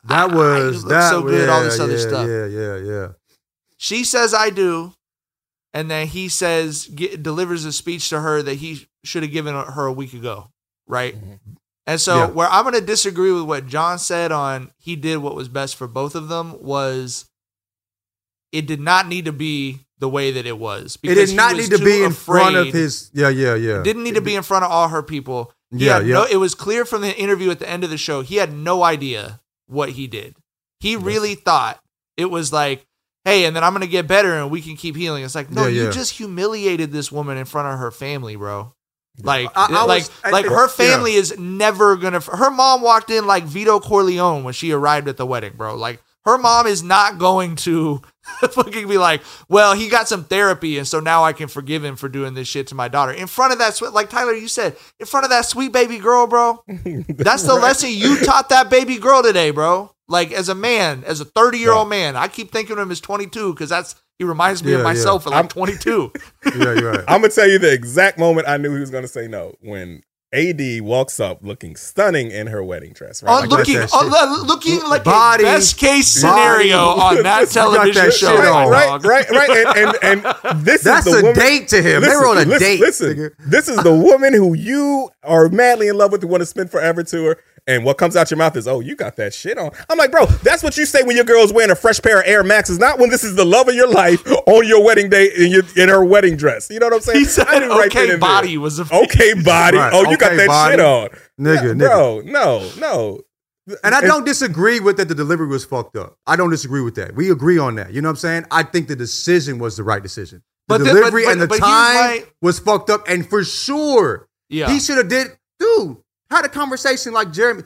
so good, all this other stuff. Yeah. She says, I do. And then he says, delivers a speech to her that he should have given her a week ago. Right. Mm-hmm. And so where I'm going to disagree with what John said on he did what was best for both of them was it did not need to be the way that it was. It did not need to be in front of his. Yeah. It didn't need to be in front of all her people. It was clear from the interview at the end of the show, he had no idea what he did. He really thought it was like, hey, and then I'm going to get better and we can keep healing. It's like, no, you just humiliated this woman in front of her family, bro. Like, her family is never going to, her mom walked in like Vito Corleone when she arrived at the wedding, bro. Like, her mom is not going to fucking be like, well, he got some therapy and so now I can forgive him for doing this shit to my daughter. In front of that, like Tyler, you said, in front of that sweet baby girl, bro. That's the lesson you taught that baby girl today, bro. Like, as a man, as a 30-year-old man, I keep thinking of him as 22 because he reminds me of myself at like 22. You're right. I'm going to tell you the exact moment I knew he was going to say no. When AD walks up looking stunning in her wedding dress. Right? Looking like a best case scenario on that television show. Right. And this that's is the woman. That's a date to him. They were on a date. Listen, this is the woman who you are madly in love with, who want to spend forever to her. And what comes out your mouth is, oh, you got that shit on. I'm like, bro, that's what you say when your girl's wearing a fresh pair of Air Maxes, not when this is the love of your life on your wedding day in her wedding dress. You know what I'm saying? He said okay body was a okay body. Right. Oh, you got that body. Shit on. Nigga. Bro, no. And I don't disagree with that the delivery was fucked up. I don't disagree with that. We agree on that. You know what I'm saying? I think the decision was the right decision. The delivery and the time was fucked up. And for sure, he should have had a conversation like Jeremy,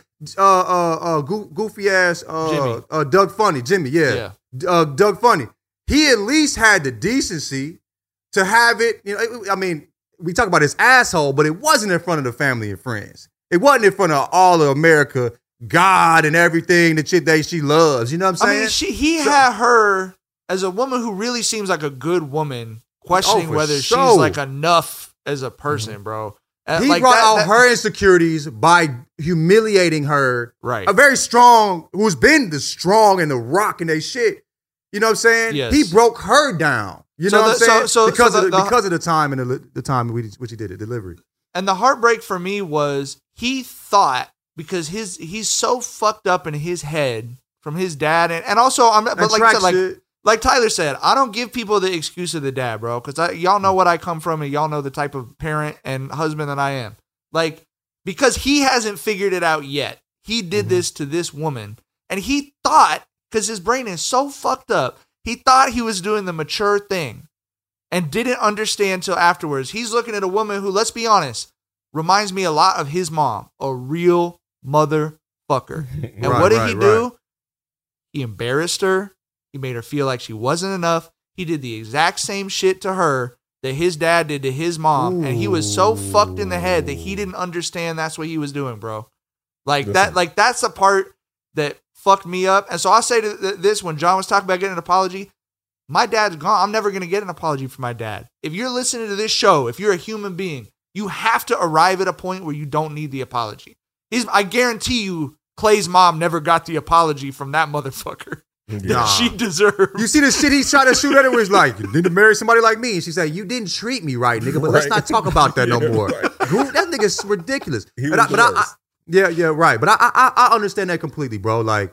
goofy ass, Doug Funny, Jimmy, Doug Funny. He at least had the decency to have it. You know, I mean, we talk about his asshole, but it wasn't in front of the family and friends. It wasn't in front of all of America, God and everything, the shit that she loves. You know what I'm saying? He had her as a woman who really seems like a good woman, questioning whether she's like enough as a person, bro. He brought out her insecurities by humiliating her. Right. A very strong, who's been the strong and the rock and they shit. You know what I'm saying? Yes. He broke her down. You know what I'm saying? Because of the time and the time which he did the delivery. And the heartbreak for me was he thought, because he's so fucked up in his head from his dad, and also like Tyler said, I don't give people the excuse of the dad, bro, because y'all know what I come from and y'all know the type of parent and husband that I am. Like, because he hasn't figured it out yet. He did this to this woman, and he thought, because his brain is so fucked up, he thought he was doing the mature thing and didn't understand till afterwards. He's looking at a woman who, let's be honest, reminds me a lot of his mom, a real motherfucker. And what did he do? Right. He embarrassed her. He made her feel like she wasn't enough. He did the exact same shit to her that his dad did to his mom. Ooh. And he was so fucked in the head that he didn't understand that's what he was doing, bro. Like that's the part that fucked me up. And so I'll say this, when John was talking about getting an apology, my dad's gone. I'm never going to get an apology from my dad. If you're listening to this show, if you're a human being, you have to arrive at a point where you don't need the apology. I guarantee you, Clay's mom never got the apology from that motherfucker. That she deserved. You see the shit he's trying to shoot at her was like, you need to marry somebody like me. And she said, you didn't treat me right, nigga, but let's not talk about that no more. That nigga's ridiculous. Right. But I understand that completely, bro. Like,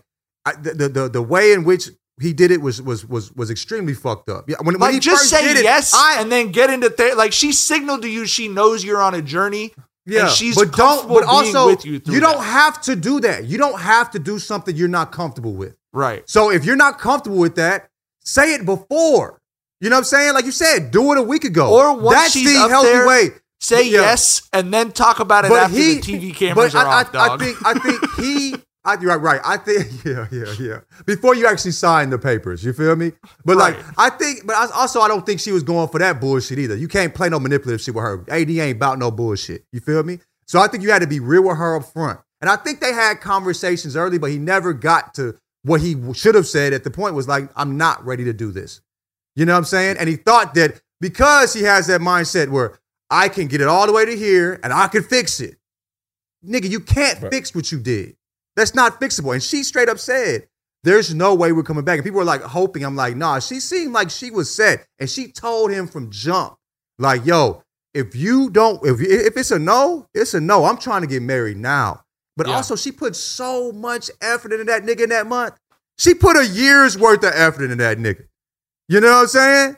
the way in which he did it was extremely fucked up. Yeah, when he just first say did yes and then get into like she signaled to you she knows you're on a journey. Yeah, and she's comfortable being with you through you don't have to do that. You don't have to do something you're not comfortable with. Right. So if you're not comfortable with that, say it before. You know what I'm saying? Like you said, do it a week ago. Or once that's she's the up healthy there, way. Say yes and then talk about it after the TV cameras are off, dog. I think he. You're right. I think, yeah. Before you actually sign the papers, you feel me? But right. I don't think she was going for that bullshit either. You can't play no manipulative shit with her. AD ain't about no bullshit. You feel me? So I think you had to be real with her up front. And I think they had conversations early, but he never got to what he should have said at the point was like, I'm not ready to do this. You know what I'm saying? And he thought that because he has that mindset where I can get it all the way to here and I can fix it. Nigga, you can't fix what you did. That's not fixable. And she straight up said, there's no way we're coming back. And people were like hoping. I'm like, nah, she seemed like she was set. And she told him from jump, like, yo, if it's a no, it's a no. I'm trying to get married now. But also she put so much effort into that nigga in that month. She put a year's worth of effort into that nigga. You know what I'm saying?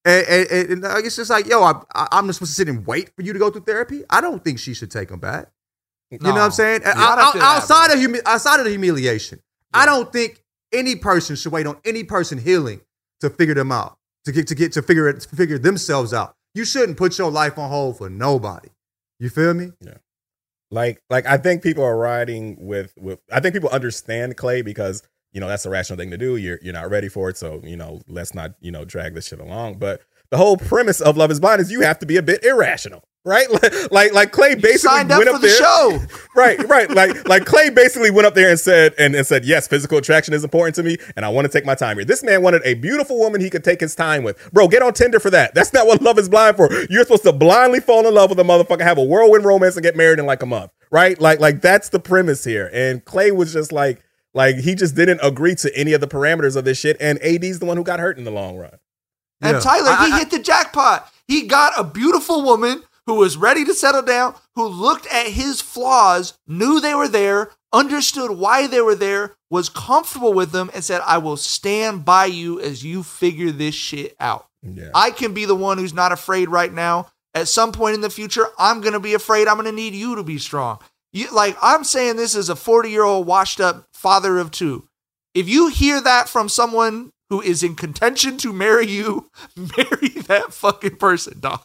And it's just like, yo, I'm not supposed to sit and wait for you to go through therapy. I don't think she should take him back. You know what I'm saying? Outside of the humiliation, I don't think any person should wait on any person healing to figure them out, to figure themselves out. You shouldn't put your life on hold for nobody. You feel me? Yeah. Like I think people are riding with I think people understand Clay because, you know, that's a rational thing to do. You're not ready for it, so, you know, let's not, you know, drag this shit along. But the whole premise of Love Is Blind is you have to be a bit irrational. Right, like Clay basically went up there. Show. Right. Like Clay basically went up there and said, yes, physical attraction is important to me, and I want to take my time here. This man wanted a beautiful woman he could take his time with. Bro, get on Tinder for that. That's not what Love Is Blind for. You're supposed to blindly fall in love with a motherfucker, have a whirlwind romance, and get married in like a month. Right? Like that's the premise here. And Clay was just like he just didn't agree to any of the parameters of this shit. And AD's the one who got hurt in the long run. And Tyler, he hit the jackpot. He got a beautiful woman who was ready to settle down, who looked at his flaws, knew they were there, understood why they were there, was comfortable with them, and said, I will stand by you as you figure this shit out. Yeah. I can be the one who's not afraid right now. At some point in the future, I'm going to be afraid. I'm going to need you to be strong. I'm saying this as a 40-year-old washed up father of two. If you hear that from someone who is in contention to marry you, marry that fucking person, dog.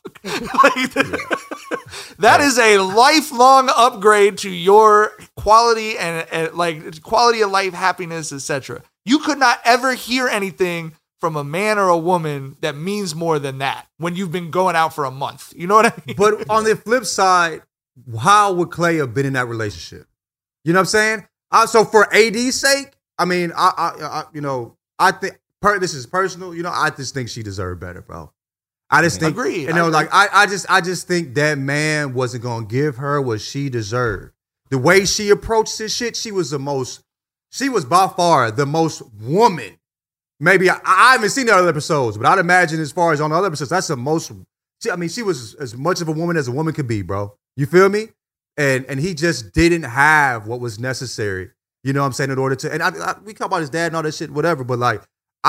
That is a lifelong upgrade to your quality and like quality of life, happiness, etc. You could not ever hear anything from a man or a woman that means more than that when you've been going out for a month. You know what I mean? But on the flip side, how would Clay have been in that relationship? You know what I'm saying? So for AD's sake, I mean, I think this is personal. You know, I just think she deserved better, bro. I just think, agree. You know, like I just think that man wasn't gonna give her what she deserved. The way she approached this shit, she was by far the most woman maybe I haven't seen the other episodes, but I'd imagine as far as on the other episodes, that's the most. She was as much of a woman as a woman could be, bro. You feel me? And he just didn't have what was necessary. You know what I'm saying? In order to, and we talk about his dad and all that shit, whatever. But like,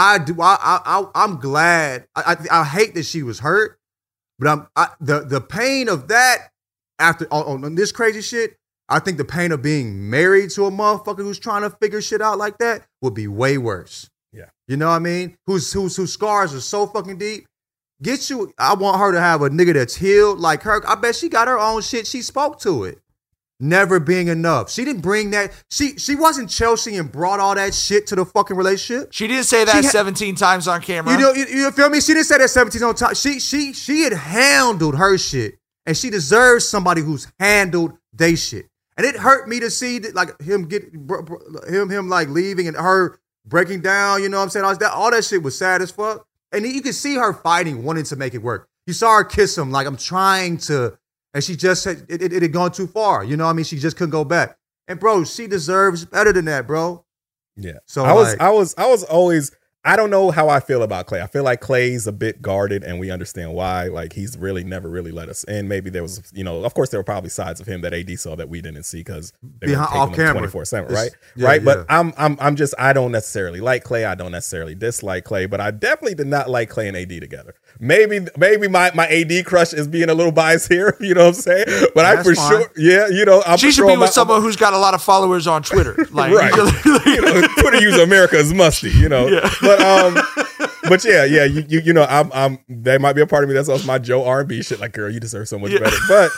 I'm glad. I hate that she was hurt, but the pain of that after on this crazy shit. I think the pain of being married to a motherfucker who's trying to figure shit out like that would be way worse. Yeah. You know what I mean? Whose scars are so fucking deep. I want her to have a nigga that's healed like her. I bet she got her own shit. She spoke to it. Never being enough. She didn't bring that. She wasn't Chelsea and brought all that shit to the fucking relationship. She didn't say that 17 times on camera. You feel me? She didn't say that 17 on time. She had handled her shit. And she deserves somebody who's handled they shit. And it hurt me to see that, like him like leaving and her breaking down. You know what I'm saying? All that shit was sad as fuck. And you could see her fighting, wanting to make it work. You saw her kiss him like I'm trying to, and she just said it had gone too far. You know what I mean? She just couldn't go back. And bro, she deserves better than that, bro. Yeah. So I was always. I don't know how I feel about Clay. I feel like Clay's a bit guarded, and we understand why. Like, he's really never really let us in. Maybe there was, of course, there were probably sides of him that AD saw that we didn't see because they were off camera 24/7, right? Yeah, right. Yeah. But I don't necessarily like Clay. I don't necessarily dislike Clay, but I definitely did not like Clay and AD together. Maybe my AD crush is being a little biased here. You know what I'm saying? But That's I fine. sure, she should be with someone who's got a lot of followers on Twitter. Like, right. Twitter user America is musty. Yeah. But yeah, I'm. There might be a part of me that's also my Joe R&B shit. Like, girl, you deserve so much better. But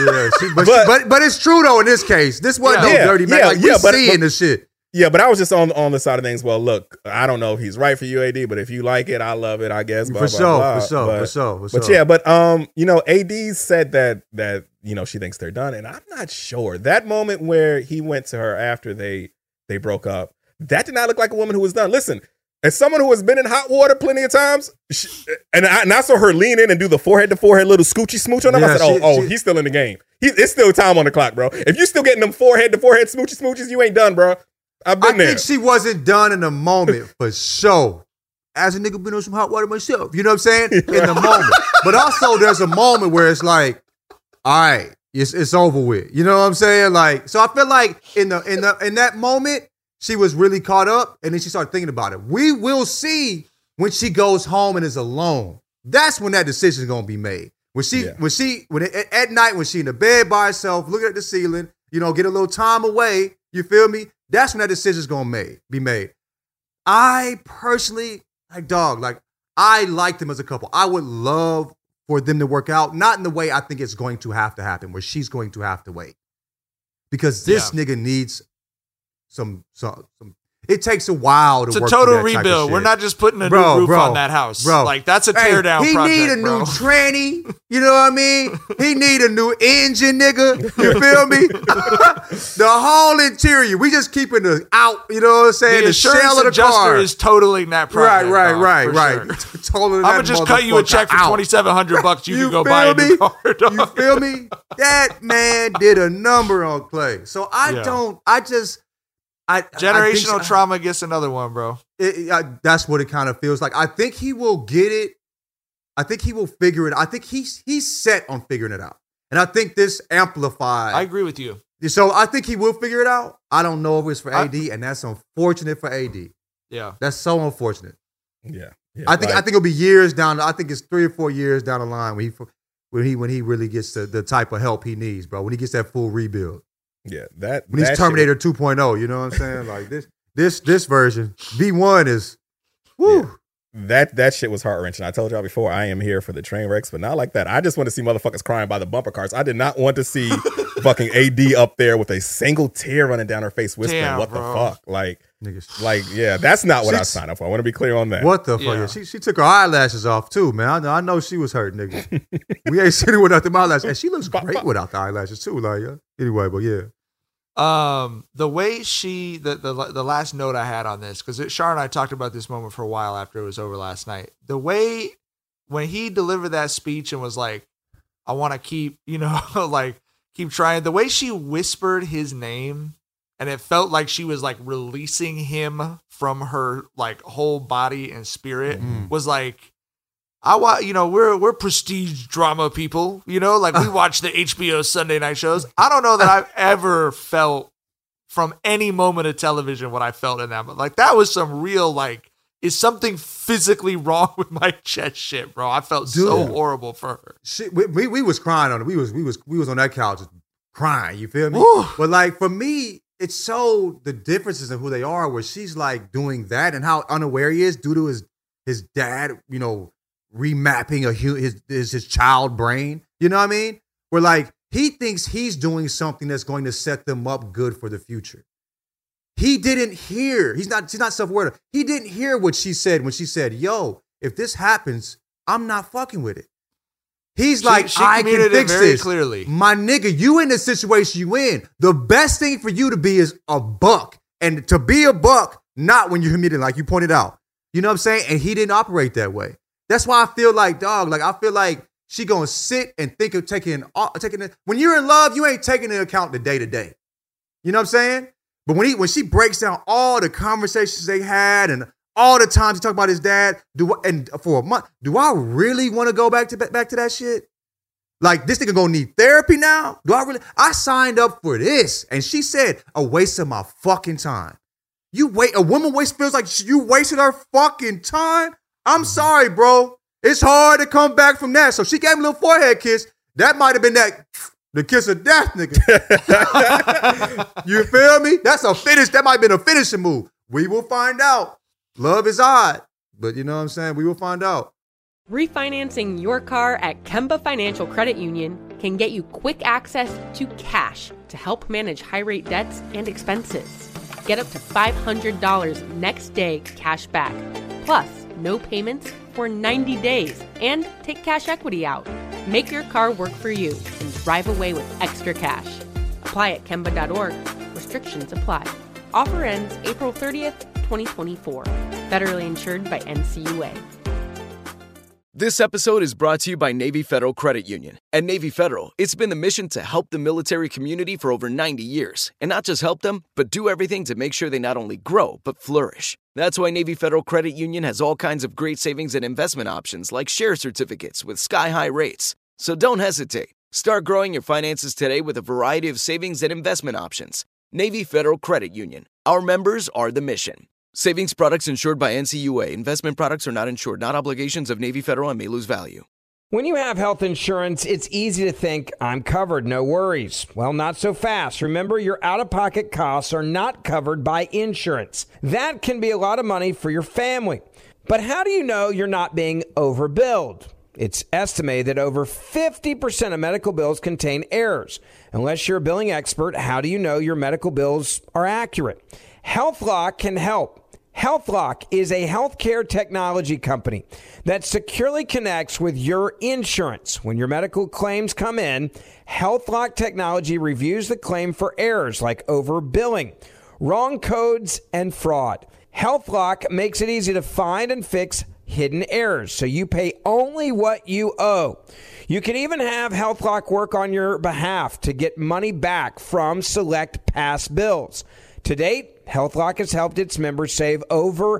but it's true though. In this case, this wasn't no dirty man. Like, we're seeing this shit. Yeah, but I was just on the side of things. Well, look, I don't know if he's right for you, AD, but if you like it, I love it. I guess. For sure. But yeah, but AD said that she thinks they're done, and I'm not sure. That moment where he went to her after they broke up, that did not look like a woman who was done. Listen. As someone who has been in hot water plenty of times, and I saw her lean in and do the forehead-to-forehead little scoochy smooch on him, I said, he's still in the game. It's still time on the clock, bro. If you still getting them forehead-to-forehead smoochy smooches, you ain't done, bro. I've been there. I think she wasn't done in the moment for sure. As a nigga been on some hot water myself, you know what I'm saying? In the moment. But also there's a moment where it's like, all right, it's over with. You know what I'm saying? Like, so I feel like in that moment, she was really caught up, and then she started thinking about it. We will see when she goes home and is alone. That's when that decision is gonna be made. At night when she in the bed by herself, looking at the ceiling, get a little time away. You feel me? That's when that decision is gonna be made. I personally I like them as a couple. I would love for them to work out, not in the way I think it's going to happen, where she's going to have to wait, because this nigga needs. Some it takes a while to work. It's a total rebuild. We're not just putting a new roof on that house. Bro. Like, that's a tear down project, He need a new tranny. You know what I mean? He need a new engine, nigga. You feel me? The whole interior. We just keeping the out, you know what I'm saying? The shell of the car is totaling that project. Right. Totally. I'm gonna just cut you a check for $2,700. You can go buy a new car. You feel me? That man did a number on Clay. So generational trauma gets another one, bro. That's what it kind of feels like. I think he will get it. I think he will figure it. I think he's set on figuring it out. And I think this amplifies. I agree with you. So I think he will figure it out. I don't know if it's for AD, and that's unfortunate for AD. Yeah. That's so unfortunate. Yeah. I think it'll be years down. I think it's 3 or 4 years down the line when he really gets the type of help he needs, bro. When he gets that full rebuild. Yeah, when he's Terminator 2.0, you know what I'm saying? Like this version, V1 is, woo. Yeah. That shit was heart wrenching. I told y'all before, I am here for the train wrecks, but not like that. I just want to see motherfuckers crying by the bumper cars. I did not want to see fucking AD up there with a single tear running down her face, whispering, "What the fuck?" Like, yeah, that's not what I signed up for. I want to be clear on that. What the fuck? Yeah. She took her eyelashes off too, man. I know she was hurt, nigga. We ain't seen her without the eyelashes, and she looks great without the eyelashes too. Like, anyway, but yeah. The way the last note I had on this, because Shar and I talked about this moment for a while after it was over last night. The way when he delivered that speech and was like, I want to keep, keep trying. The way she whispered his name and it felt like she was like releasing him from her like whole body and spirit, was like, we're prestige drama people, like we watch the HBO Sunday night shows. I don't know that I've ever felt from any moment of television what I felt in that. But like, that was some real, like, is something physically wrong with my chest shit, bro? I felt so horrible for her. Shit, we was crying on it. We was on that couch crying. You feel me? Ooh. But like for me, it showed the differences in who they are. Where she's like doing that and how unaware he is due to his dad, remapping his child brain. You know what I mean? Where like he thinks he's doing something that's going to set them up good for the future. He didn't hear. She's not self-aware. He didn't hear what she said when she said, "Yo, if this happens, I'm not fucking with it." He's like, I can fix this. Clearly. My nigga, you in the situation you in. The best thing for you to be is a buck. And to be a buck, not when you're humiliated, like you pointed out. You know what I'm saying? And he didn't operate that way. That's why I feel like, dog, like I feel like she gonna sit and think of taking it. When you're in love, you ain't taking into account the day-to-day. You know what I'm saying? But when she breaks down all the conversations they had and all the times he talked about his dad, for a month, do I really want to go back to that shit? Like, this nigga gonna need therapy now? I signed up for this. And she said, a waste of my fucking time. A woman feels like you wasted her fucking time? I'm sorry, bro. It's hard to come back from that. So she gave him a little forehead kiss. That might have been the kiss of death, nigga. You feel me? That might have been a finishing move. We will find out. Love is odd, but you know what I'm saying? We will find out. Refinancing your car at Kemba Financial Credit Union can get you quick access to cash to help manage high-rate debts and expenses. Get up to $500 next day cash back, plus no payments for 90 days, and take cash equity out. Make your car work for you and drive away with extra cash. Apply at Kemba.org. Restrictions apply. Offer ends April 30th, 2024. Federally insured by NCUA. This episode is brought to you by Navy Federal Credit Union. At Navy Federal, it's been the mission to help the military community for over 90 years. And not just help them, but do everything to make sure they not only grow, but flourish. That's why Navy Federal Credit Union has all kinds of great savings and investment options like share certificates with sky-high rates. So don't hesitate. Start growing your finances today with a variety of savings and investment options. Navy Federal Credit Union. Our members are the mission. Savings products insured by NCUA. Investment products are not insured, not obligations of Navy Federal and may lose value. When you have health insurance, it's easy to think, I'm covered, no worries. Well, not so fast. Remember, your out-of-pocket costs are not covered by insurance. That can be a lot of money for your family. But how do you know you're not being overbilled? It's estimated that over 50% of medical bills contain errors. Unless you're a billing expert, how do you know your medical bills are accurate? HealthLock can help. HealthLock is a healthcare technology company that securely connects with your insurance. When your medical claims come in, HealthLock technology reviews the claim for errors like overbilling, wrong codes, and fraud. HealthLock makes it easy to find and fix hidden errors, so you pay only what you owe. You can even have HealthLock work on your behalf to get money back from select past bills. To date, HealthLock has helped its members save over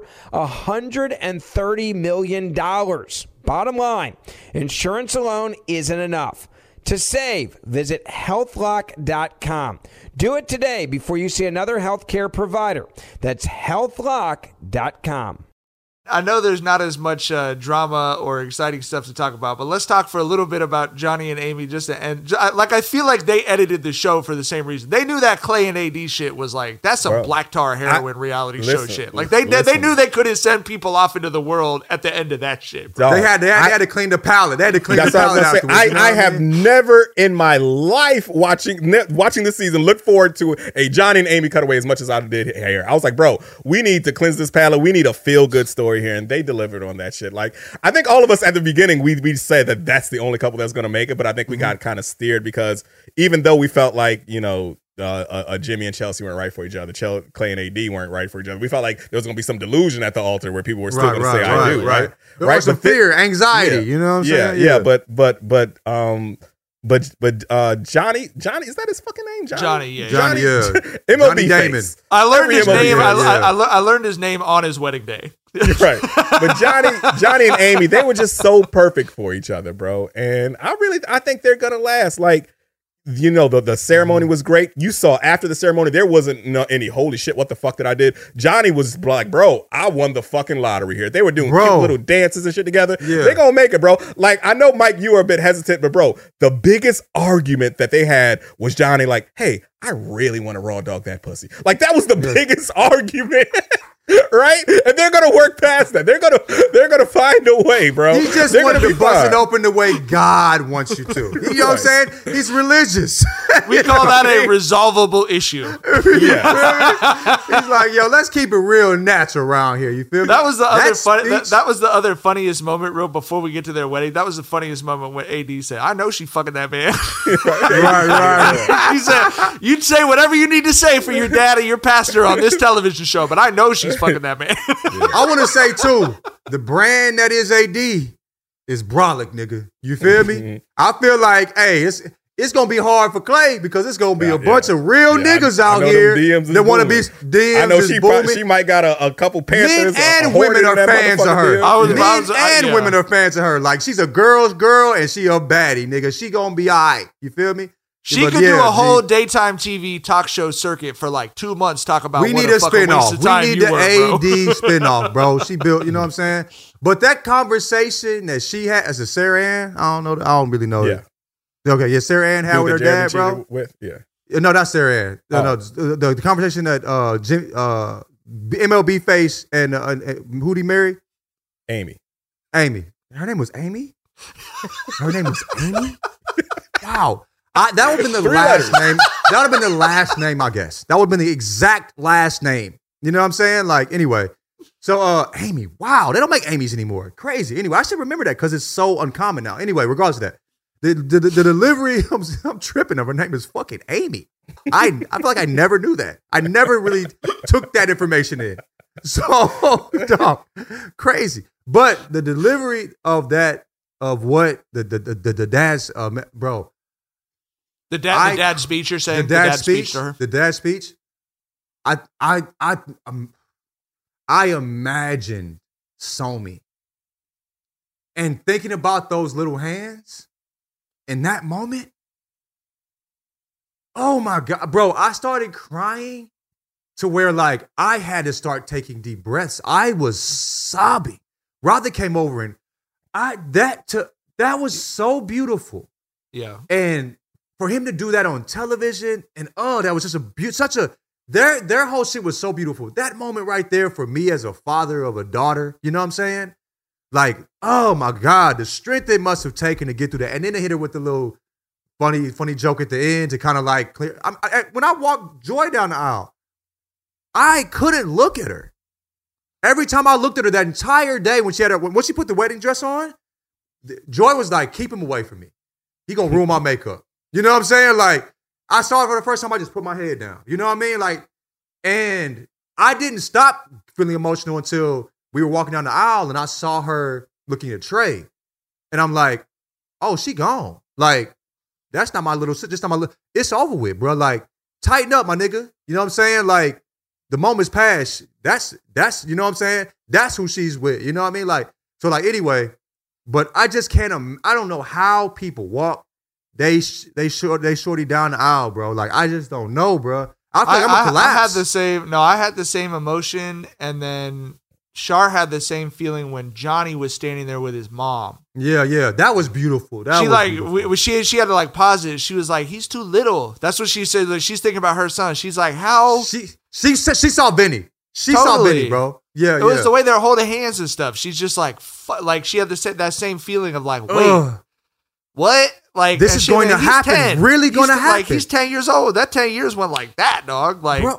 $130 million. Bottom line, insurance alone isn't enough. To save, visit healthlock.com. Do it today before you see another healthcare provider. That's healthlock.com. I know there's not as much drama or exciting stuff to talk about, but let's talk for a little bit about Johnny and Amy just to end. Like, I feel like they edited the show for the same reason. They knew that Clay and AD shit was like, that's some black tar heroin reality show shit. Like, they knew they couldn't send people off into the world at the end of that shit. Bro. They had to clean the palette. They had to clean the palette afterwards. I have never in my life watching this season looked forward to a Johnny and Amy cutaway as much as I did here. I was like, bro, we need to cleanse this palette. We need a feel-good story here, and they delivered on that shit. Like, I think all of us at the beginning, we said that that's the only couple that's going to make it, but I think we got kind of steered because even though we felt like, Jimmy and Chelsea weren't right for each other, Clay and AD weren't right for each other, we felt like there was going to be some delusion at the altar where people were still going to say I do, right? There was some fear, anxiety, you know what I'm saying? Yeah, but But Johnny, is that his fucking name? Johnny, Johnny, yeah. MLB Johnny Damon. face. I learned his Every name. MLB face. I learned his name on his wedding day. Right. But Johnny and Amy, they were just so perfect for each other, bro. And I think they're gonna last. Like, you know, the ceremony was great. You saw after the ceremony, there wasn't any holy shit, what the fuck did I did? Johnny was like, bro, I won the fucking lottery here. They were doing cute little dances and shit together. Yeah. They're gonna make it, bro. Like, I know, Mike, you were a bit hesitant, but bro, the biggest argument that they had was Johnny like, hey, I really want to raw dog that pussy. Like, that was the biggest argument. Right? And they're gonna work past that. They're gonna find a way, bro. He just wanted to bust it open the way God wants you to. You know what I'm saying? He's religious. We call that a resolvable issue. Yeah. He's like, yo, let's keep it real natural around here. You feel me? That was the other funny. That was the other funniest moment, real before we get to their wedding. That was the funniest moment when AD said, "I know she fucking that man." right. He said, "You'd say whatever you need to say for your dad and your pastor on this television show, but I know she's fucking that man." I want to say too, the brand that is AD is brolic, nigga. You feel me? I feel like, hey, it's gonna be hard for Clay because it's gonna be a bunch of real niggas out here that want to be DMs. I know she might got a couple Panthers. Men and women are fans of her. Men and women are fans of her. Like, she's a girl's girl and she a baddie, nigga. She gonna be all right. You feel me? She could do a whole daytime TV talk show circuit for like 2 months. Talk about we need a spinoff. We need the AD spinoff, bro. She built. You know what I'm saying? But that conversation that she had as a Sarah Ann, I don't know. I don't really know. Yeah. Okay. Yeah. Sarah Ann had with her dad, bro. Yeah. No, not Sarah Ann. No, the conversation that MLB face and who'd he marry? Amy. Her name was Amy. Wow. That would have been the last name. That would have been the last name, I guess. That would have been the exact last name. You know what I'm saying? Like, anyway. So, Amy. Wow. They don't make Amy's anymore. Crazy. Anyway, I should remember that because it's so uncommon now. Anyway, regardless of that. The delivery, I'm tripping of her name is fucking Amy. I feel like I never knew that. I never really took that information in. So, dumb. Crazy. But the delivery of that, of what the dad's, bro. The dad speech, you're saying? The dad speech to her? The dad speech. I imagine Somi and thinking about those little hands in that moment. Oh my God, bro. I started crying to where like I had to start taking deep breaths. I was sobbing. Rather came over and that was so beautiful. Yeah. And for him to do that on television, and that was just their whole shit was so beautiful. That moment right there for me as a father of a daughter, you know what I'm saying? Like, oh my God, the strength they must have taken to get through that. And then they hit her with the little funny joke at the end to kind of like clear. When I walked Joy down the aisle, I couldn't look at her. Every time I looked at her that entire day when she put the wedding dress on, Joy was like, keep him away from me. He gonna ruin my makeup. You know what I'm saying? Like, I saw it for the first time, I just put my head down. You know what I mean? Like, and I didn't stop feeling emotional until we were walking down the aisle and I saw her looking at Trey. And I'm like, oh, she gone. Like, that's not my little, just not my little, it's over with, bro. Like, tighten up, my nigga. You know what I'm saying? Like, the moment's past. That's, you know what I'm saying? That's who she's with. You know what I mean? Like, so like, anyway, but I just can't, I don't know how people walk. They shorty down the aisle, bro. Like, I just don't know, bro. I feel like I'm gonna collapse. I had the same emotion, and then Shar had the same feeling when Johnny was standing there with his mom. Yeah, that was beautiful. She had to like pause it. She was like, "He's too little." That's what she said. Like, she's thinking about her son. She's like, "How?" She saw Benny. She saw Benny, bro. Yeah, it was the way they're holding hands and stuff. She's just like she had that same feeling of like, wait, what? Like, this is going to happen. 10. Really going to happen. Like, he's 10 years old. That 10 years went like that, dog. Like, bro.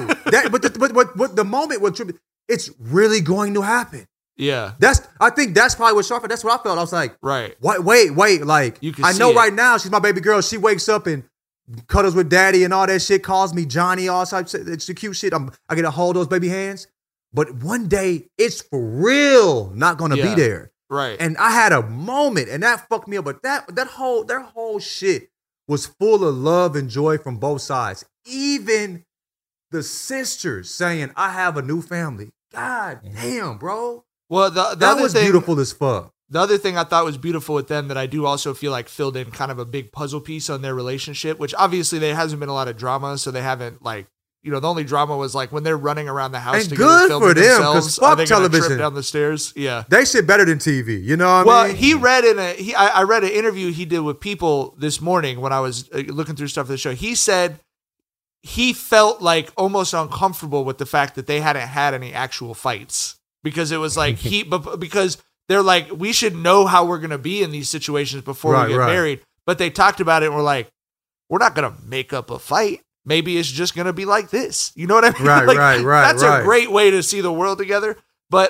But the moment it's really going to happen. Yeah. I think that's probably what Sharp. That's what I felt. I was like, right. Wait. Like, I know right now she's my baby girl. She wakes up and cuddles with daddy and all that shit. Calls me Johnny. All types. It's the cute shit. I get to hold those baby hands. But one day it's for real not going to be there. Right. And I had a moment, and that fucked me up. But their whole shit was full of love and joy from both sides. Even the sisters saying, "I have a new family." God damn, bro. Well, that was beautiful as fuck. The other thing I thought was beautiful with them that I do also feel like filled in kind of a big puzzle piece on their relationship, which obviously there hasn't been a lot of drama, so they haven't like, the only drama was like when they're running around the house and together good filming for them, themselves. fuck Are they gonna television trip down the stairs? Yeah, they shit better than TV. You know what I mean? He read I read an interview he did with People this morning when I was looking through stuff for the show. He said he felt like almost uncomfortable with the fact that they hadn't had any actual fights because it was like because they're like, we should know how we're going to be in these situations before we get married. But they talked about it and were like, we're not going to make up a fight. Maybe it's just going to be like this. You know what I mean? Right, That's a great way to see the world together. But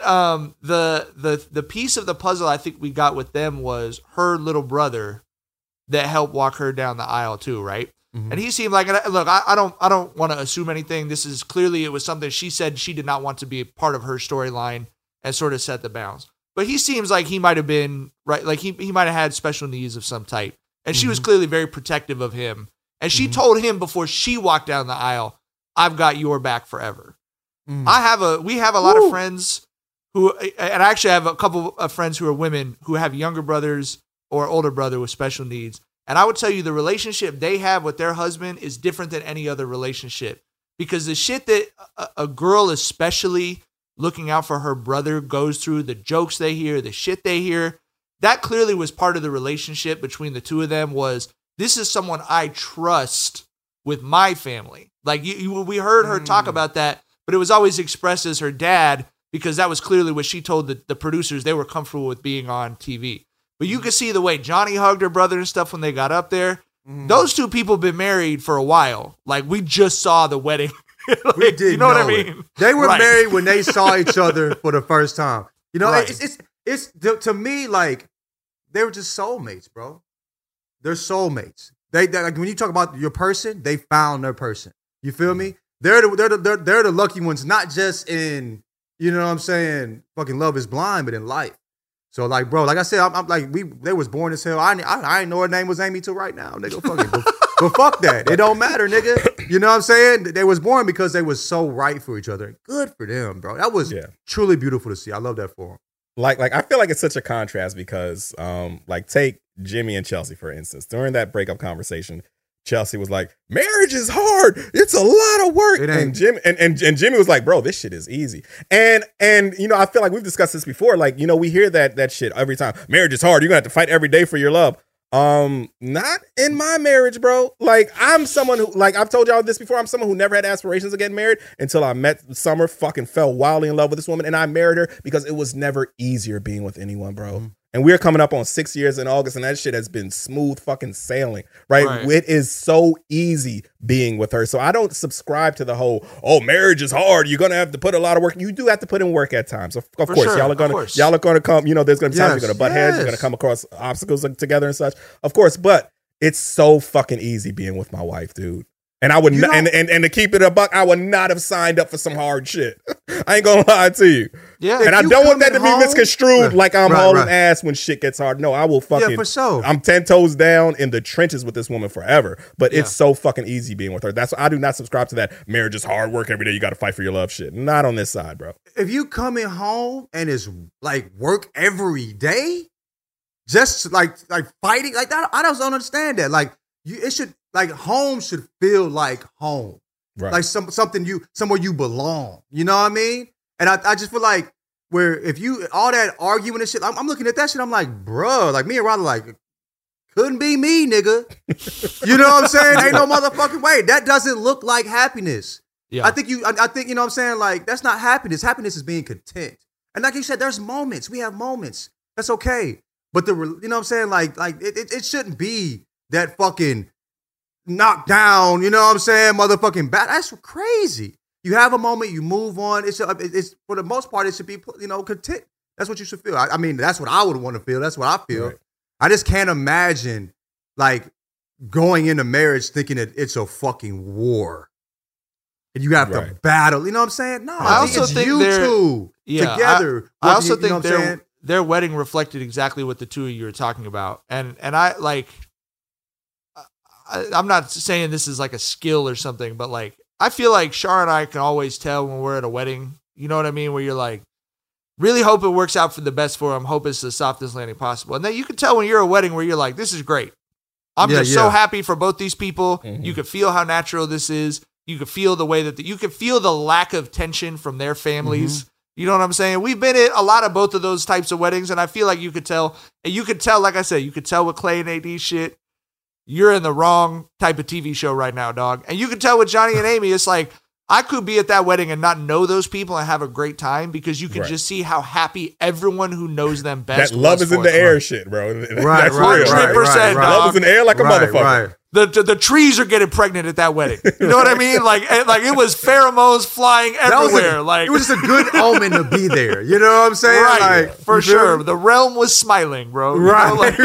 the piece of the puzzle I think we got with them was her little brother that helped walk her down the aisle too, right? Mm-hmm. And he seemed like, look, I don't want to assume anything. This is clearly, it was something she said she did not want to be a part of her storyline and sort of set the bounds. But he seems like he might have been, right, like he might have had special needs of some type. And she was clearly very protective of him. And she told him before she walked down the aisle, "I've got your back forever." We have a lot of friends who, and I actually have a couple of friends who are women who have younger brothers or older brother with special needs. And I would tell you the relationship they have with their husband is different than any other relationship, because the shit that a girl especially looking out for her brother goes through, the jokes they hear, the shit they hear, that clearly was part of the relationship between the two of them. Was, this is someone I trust with my family. Like we heard her talk about that, but it was always expressed as her dad, because that was clearly what she told the producers they were comfortable with being on TV. But you could see the way Johnny hugged her brother and stuff when they got up there. Those two people been married for a while. Like, we just saw the wedding. Like, we did, you know what I mean? They were married when they saw each other for the first time. You know, it's to me, like, they were just soulmates, bro. They're soulmates. They like, when you talk about your person, they found their person. You feel me? They're the lucky ones, not just in, you know what I'm saying, fucking Love Is Blind, but in life. So, like, bro, like I said, I'm like, they was born as hell. I didn't know her name was Amy till right now, nigga. Fucking, but fuck that. It don't matter, nigga. You know what I'm saying? They was born because they was so right for each other. Good for them, bro. That was truly beautiful to see. I love that for them. Like I feel like it's such a contrast because, like, take Jimmy and Chelsea, for instance. During that breakup conversation, Chelsea was like, "Marriage is hard. It's a lot of work." And Jimmy and Jimmy was like, "Bro, this shit is easy." And you know, I feel like we've discussed this before. Like, you know, we hear that shit every time. Marriage is hard. You're gonna have to fight every day for your love. Not in my marriage, bro. Like, I'm someone who, like, I've told y'all this before, I'm someone who never had aspirations of getting married until I met Summer, fucking fell wildly in love with this woman, and I married her because it was never easier being with anyone, bro. And we're coming up on 6 years in August, and that shit has been smooth fucking sailing, right? It is so easy being with her. So I don't subscribe to the whole, oh, marriage is hard, you're gonna have to put a lot of work. You do have to put in work at times. Of course, sure, y'all are gonna come, you know, there's gonna be times you're gonna butt heads, you're gonna come across obstacles together and such. Of course, but it's so fucking easy being with my wife, dude. And I would not, and to keep it a buck, I would not have signed up for some hard shit. I ain't gonna lie to you. Yeah. And I don't want that to be misconstrued like I'm hauling ass when shit gets hard. No, I will fucking. Yeah, for sure. I'm 10 toes down in the trenches with this woman forever. But it's so fucking easy being with her. That's I do not subscribe to that. Marriage is hard work every day. You got to fight for your love shit. Not on this side, bro. If you coming home and it's like work every day, just like fighting like that, I don't understand that. Like, it should. Like, home should feel like home, right? Like somewhere you belong. You know what I mean? And I just feel like where if you all that arguing and shit, I'm looking at that shit. I'm like, bro, like me and Ryder, like, couldn't be me, nigga. You know what I'm saying? Ain't no motherfucking way. That doesn't look like happiness. Yeah, I think you know what I'm saying. Like, that's not happiness. Happiness is being content. And like you said, there's moments. We have moments. That's okay. But you know what I'm saying? Like it shouldn't be that fucking knocked down, you know what I'm saying, motherfucking bad. That's crazy. You have a moment, you move on. It's for the most part, it should be, you know, content. That's what you should feel. I mean, that's what I would want to feel. That's what I feel. Right. I just can't imagine, like, going into marriage thinking that it's a fucking war and you have to battle. You know what I'm saying? No, I also think you two together. I also think their wedding reflected exactly what the two of you are talking about. And I like, I'm not saying this is like a skill or something, but like, I feel like Shar and I can always tell when we're at a wedding, you know what I mean? Where you're like, really hope it works out for the best for them. Hope it's the softest landing possible. And then you can tell when you're at a wedding where you're like, this is great. I'm just so happy for both these people. Mm-hmm. You can feel how natural this is. You can feel the way that you can feel the lack of tension from their families. Mm-hmm. You know what I'm saying? We've been at a lot of both of those types of weddings, and I feel like you could tell. And you could tell, like I said, you could tell with Clay and AD shit, you're in the wrong type of TV show right now, dog. And you can tell with Johnny and Amy, it's like, I could be at that wedding and not know those people and have a great time because you can just see how happy everyone who knows them best. That love is in the air shit, bro. Right, 100%. Love is in the air like a motherfucker. Right. The trees are getting pregnant at that wedding. You know what I mean? Like it was pheromones flying everywhere. It was just a good omen to be there. You know what I'm saying? Right, like, for sure. The realm was smiling, bro. Right.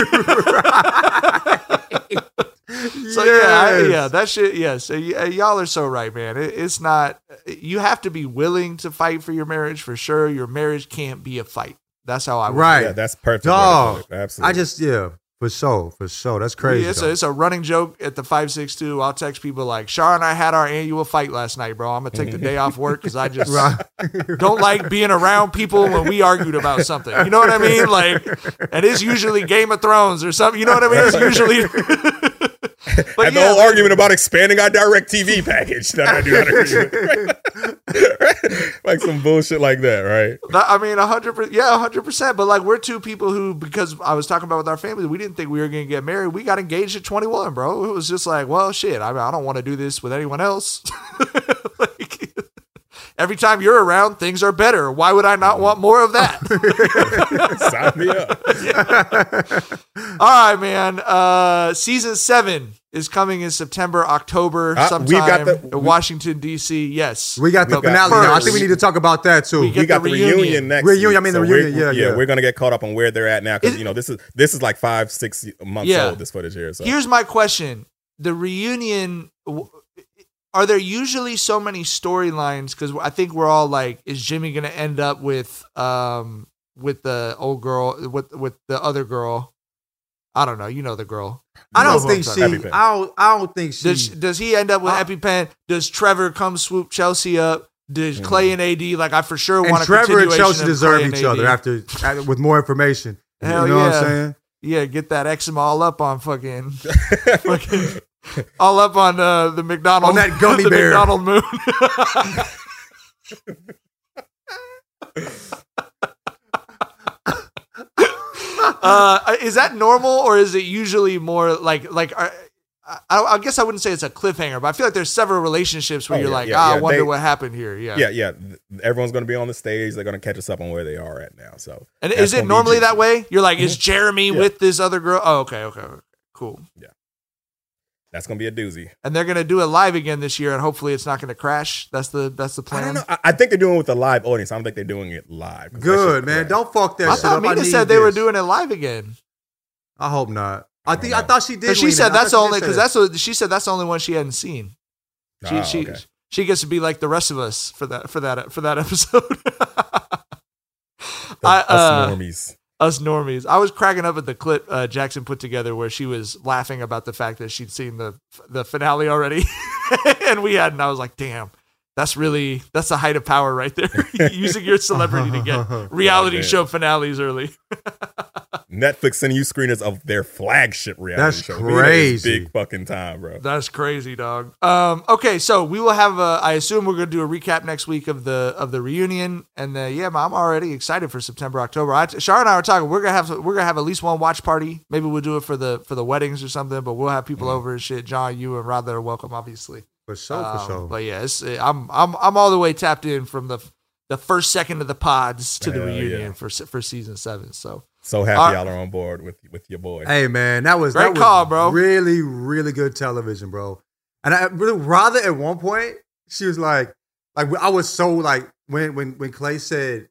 So yeah, that shit. Yes, y'all are so right, man. It's not. You have to be willing to fight for your marriage for sure. Your marriage can't be a fight. That's how I. Right. Yeah, that's perfect. Dog. Absolutely. For sure. That's crazy. Yeah, it's a running joke at the 562. I'll text people like, Shar and I had our annual fight last night, bro. I'm going to take the day off work because I just don't like being around people when we argued about something. You know what I mean? Like, and it's usually Game of Thrones or something. You know what I mean? It's usually... But the whole argument about expanding our DirecTV package that I do not agree with. Like some bullshit like that, right? I mean, 100%. Yeah, 100%. But like, we're two people who, because I was talking about with our family, we didn't think we were going to get married. We got engaged at 21, bro. It was just like, well, shit. I mean, I don't want to do this with anyone else. Like, every time you're around, things are better. Why would I not want more of that? Sign me up. All right, man. Season 7 is coming in September, October, sometime in Washington, D.C. Yes. We got the finale now. I think we need to talk about that, too. We got the reunion next week. The reunion, yeah. We're going to get caught up on where they're at now because, this is like 5-6 months old, this footage here. So. Here's my question. The reunion... Are there usually so many storylines? Because I think we're all like, is Jimmy going to end up with the old girl, with the other girl? I don't know. You know the girl. I don't think she. Does he end up with EpiPen? Does Trevor come swoop Chelsea up? Does Clay and AD? Like, I for sure want a Trevor and continuation Chelsea of deserve Clay each and other AD. with more information. Hell you know yeah. what I'm saying? Yeah, get that eczema all up on fucking all up on the McDonald on that gummy the bear. McDonald moon. Is that normal, or is it usually more like I guess I wouldn't say it's a cliffhanger, but I feel like there's several relationships where I wonder what happened here. Yeah. Everyone's going to be on the stage. They're going to catch us up on where they are at now. So, and is it normally that way? You're like, is Jeremy with this other girl? Oh, okay, cool. Yeah, that's going to be a doozy. And they're going to do it live again this year, and hopefully it's not going to crash. That's the plan. I don't know. I think they're doing it with a live audience. I don't think they're doing it live. Good, man. Don't fuck that shit up. I thought Mina said they were doing it live again. I hope not. I thought she did. She said that's only because that's what she said. That's the only one she hadn't seen. She gets to be like the rest of us for that episode. Us normies. I was cracking up at the clip Jackson put together where she was laughing about the fact that she'd seen the finale already, and we hadn't. I was like, damn. That's the height of power right there. Using your celebrity to get reality show finales early. Netflix sending you screeners of their flagship reality show. That's crazy. Big fucking time, bro. That's crazy, dog. Okay, so we will have I assume we're going to do a recap next week of the reunion, and I'm already excited for September, October. Shar and I were talking. We're gonna have at least one watch party. Maybe we'll do it for the weddings or something. But we'll have people over and shit. John, you and Rod that are welcome, obviously. For sure. But yeah, I'm all the way tapped in from the first second of the pods to the reunion for season 7. So happy y'all are on board with your boy. Hey man, that was great call, bro. Really, really good television, bro. And I really rather at one point she was like I was so like when Clay said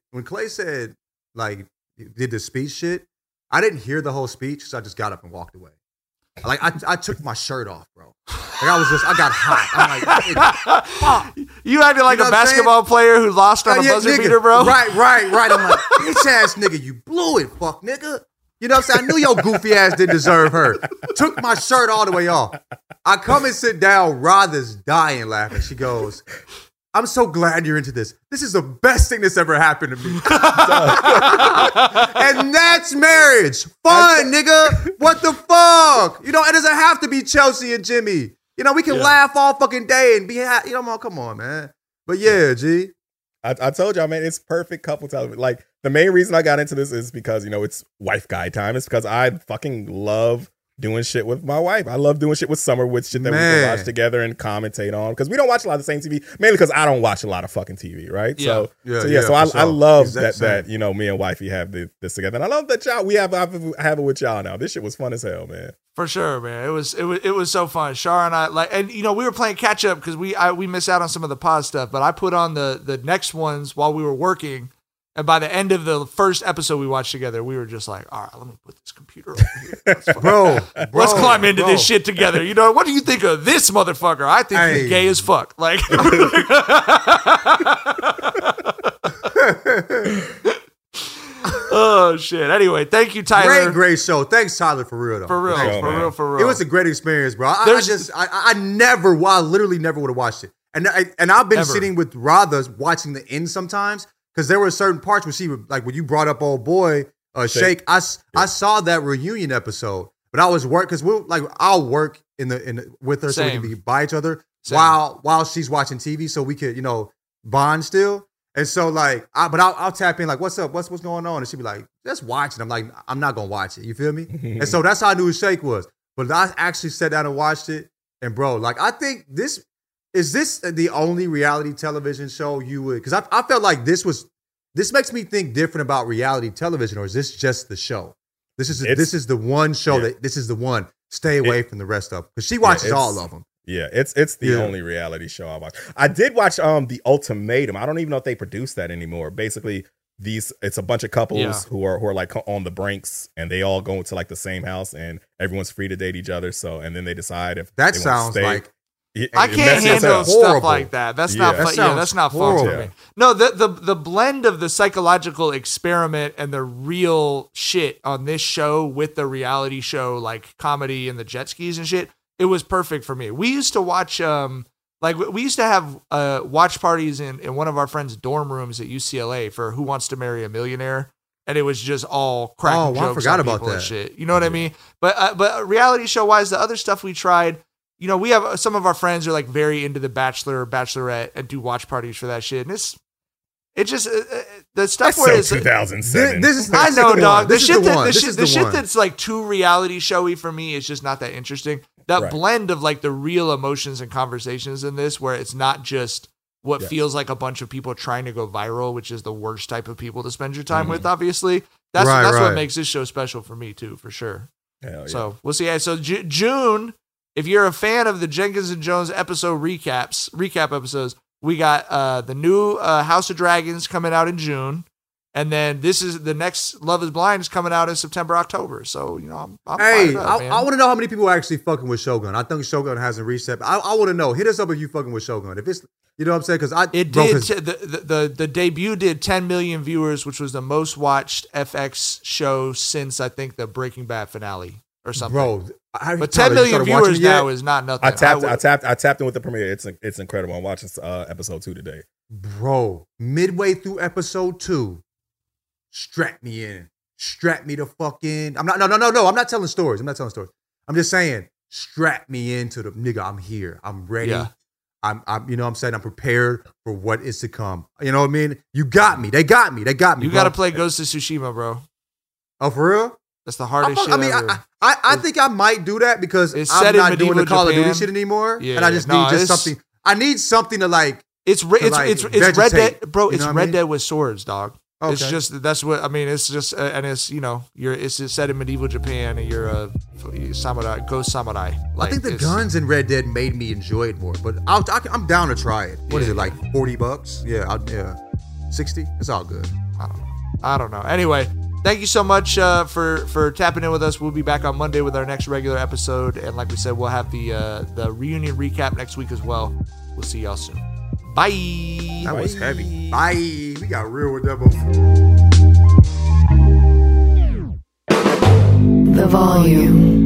like did the speech shit. I didn't hear the whole speech, so I just got up and walked away. Like I took my shirt off, bro. Like I got hot. I'm like, you acted like a basketball player who lost on a buzzer beater, bro. Right. I'm like, bitch ass nigga, you blew it, fuck nigga. You know what I'm saying? I knew your goofy ass didn't deserve her. Took my shirt all the way off. I come and sit down. Radha's dying laughing. She goes, I'm so glad you're into this. This is the best thing that's ever happened to me. And that's marriage. Fun, nigga. What the fuck? You know, it doesn't have to be Chelsea and Jimmy. You know, we can laugh all fucking day and be happy. You know, come on, man. But yeah, G. I told y'all, man, it's perfect couple television. Like, the main reason I got into this is because, you know, it's wife guy time. It's because I fucking love doing shit with my wife. I love doing shit with Summer, with shit that we can watch together and commentate on. Because we don't watch a lot of the same TV, mainly because I don't watch a lot of fucking TV, right? So I love that you know, me and wifey have this together, and I love that y'all we have it with y'all now. This shit was fun as hell, man. For sure, man. It was so fun. Shar and I and you know, we were playing catch up because we missed out on some of the pod stuff, but I put on the next ones while we were working. And by the end of the first episode we watched together, we were just like, all right, let me put this computer over here. Bro, let's climb into this shit together. You know, what do you think of this motherfucker? I think he's gay as fuck. Like, oh, shit. Anyway, thank you, Tyler. Great show. Thanks, Tyler, for real, though. For real. It was a great experience, bro. I literally never would have watched it. And I've been sitting with Radha watching the end sometimes. Because there were certain parts where she would, like when you brought up old boy, Shake, I saw that reunion episode, but I was because I'll work with her so we can be by each other while she's watching TV so we could, you know, bond still. And so I'll tap in like, what's up? What's going on? And she'd be like, just watch it. I'm like, I'm not going to watch it. You feel me? And so that's how I knew who Shake was. But I actually sat down and watched it. And bro, like, I think is this the only reality television show you would? Because I felt like this makes me think different about reality television, or is this just the show? This is the one show that this is the one. Stay away from the rest of them because she watches all of them. Yeah, it's the only reality show I watch. I did watch The Ultimatum. I don't even know if they produce that anymore. Basically, it's a bunch of couples who are like on the brinks, and they all go into like the same house, and everyone's free to date each other. So, and then they decide if that they sounds stay. like. I can't handle stuff like that. That's not fun. Yeah, that's not fun for me. No, the blend of the psychological experiment and the real shit on this show with the reality show, like comedy and the jet skis and shit, it was perfect for me. We used to watch, we used to have watch parties in one of our friends' dorm rooms at UCLA for Who Wants to Marry a Millionaire. And it was just all cracking jokes. I forgot about that. And shit. You know what I mean? But reality show wise, the other stuff we tried, you know, we have some of our friends are like very into The Bachelor or Bachelorette and do watch parties for that shit. And the stuff that's where so it's 2007. I know, dog. The shit that's like too reality showy for me is just not that interesting. That blend of like the real emotions and conversations in this, where it's not just what feels like a bunch of people trying to go viral, which is the worst type of people to spend your time with. Obviously, that's what makes this show special for me too, for sure. Hell yeah. So we'll see. So June. If you're a fan of the Jenkins and Jones recap episodes, we got the new House of Dragons coming out in June, and then this is the next Love Is Blind is coming out in September, October. So you know, I'm fired up, man. I want to know how many people are actually fucking with Shogun. I think Shogun hasn't reached that. I want to know. Hit us up if you fucking with Shogun. If it's, you know what I'm saying? Because the debut did 10 million viewers, which was the most watched FX show since I think the Breaking Bad finale or something. Bro. But 10 million viewers now is not nothing. I tapped in with the premiere. It's incredible. I'm watching episode 2 today. Bro, midway through episode 2, strap me in. Strap me the fuck in. No. I'm not telling stories. I'm just saying, strap me into the nigga. I'm here. I'm ready. Yeah. I'm you know what I'm saying? I'm prepared for what is to come. You know what I mean? You got me. They got me. You got to play Ghost of Tsushima, bro. Oh, for real? That's the hardest shit ever. I think I might do that because I'm not doing the Call of Duty shit anymore, and I just need something. I need something to like. It's Red Dead, bro. It's Red Dead with swords, dog. Okay. It's just that's what I mean. It's just and it's it's just set in medieval Japan and you're a samurai, ghost samurai. Like, I think the guns in Red Dead made me enjoy it more, but I'm down to try it. What is it, like $40? Yeah, 60. It's all good. I don't know. Anyway. Thank you so much for tapping in with us. We'll be back on Monday with our next regular episode. And like we said, we'll have the reunion recap next week as well. We'll see y'all soon. Bye. That was heavy. Bye. We got real with that before. The Volume.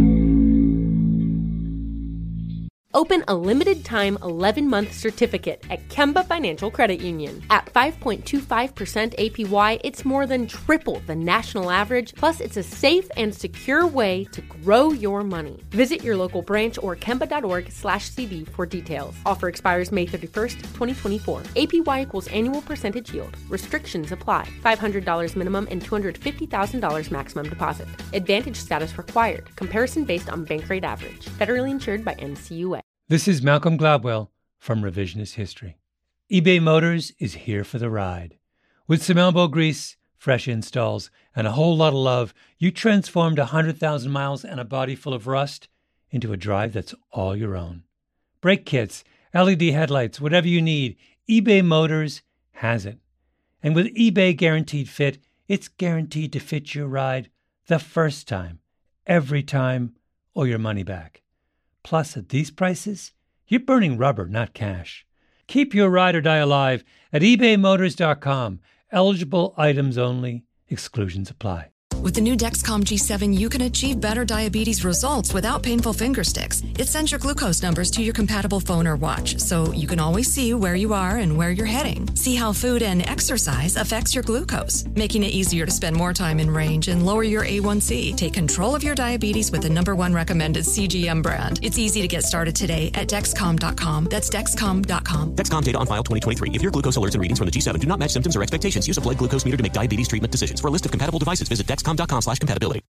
Open a limited-time 11-month certificate at Kemba Financial Credit Union. At 5.25% APY, it's more than triple the national average, plus it's a safe and secure way to grow your money. Visit your local branch or kemba.org/cb for details. Offer expires May 31st, 2024. APY equals annual percentage yield. Restrictions apply. $500 minimum and $250,000 maximum deposit. Advantage status required. Comparison based on bank rate average. Federally insured by NCUA. This is Malcolm Gladwell from Revisionist History. eBay Motors is here for the ride. With some elbow grease, fresh installs, and a whole lot of love, you transformed 100,000 miles and a body full of rust into a drive that's all your own. Brake kits, LED headlights, whatever you need, eBay Motors has it. And with eBay Guaranteed Fit, it's guaranteed to fit your ride the first time, every time, or your money back. Plus, at these prices, you're burning rubber, not cash. Keep your ride or die alive at ebaymotors.com. Eligible items only. Exclusions apply. With the new Dexcom G7, you can achieve better diabetes results without painful finger sticks. It sends your glucose numbers to your compatible phone or watch, so you can always see where you are and where you're heading. See how food and exercise affects your glucose, making it easier to spend more time in range and lower your A1C. Take control of your diabetes with the #1 recommended CGM brand. It's easy to get started today at Dexcom.com. That's Dexcom.com. Dexcom data on file 2023. If your glucose alerts and readings from the G7 do not match symptoms or expectations, use a blood glucose meter to make diabetes treatment decisions. For a list of compatible devices, visit Dexcom.com/compatibility.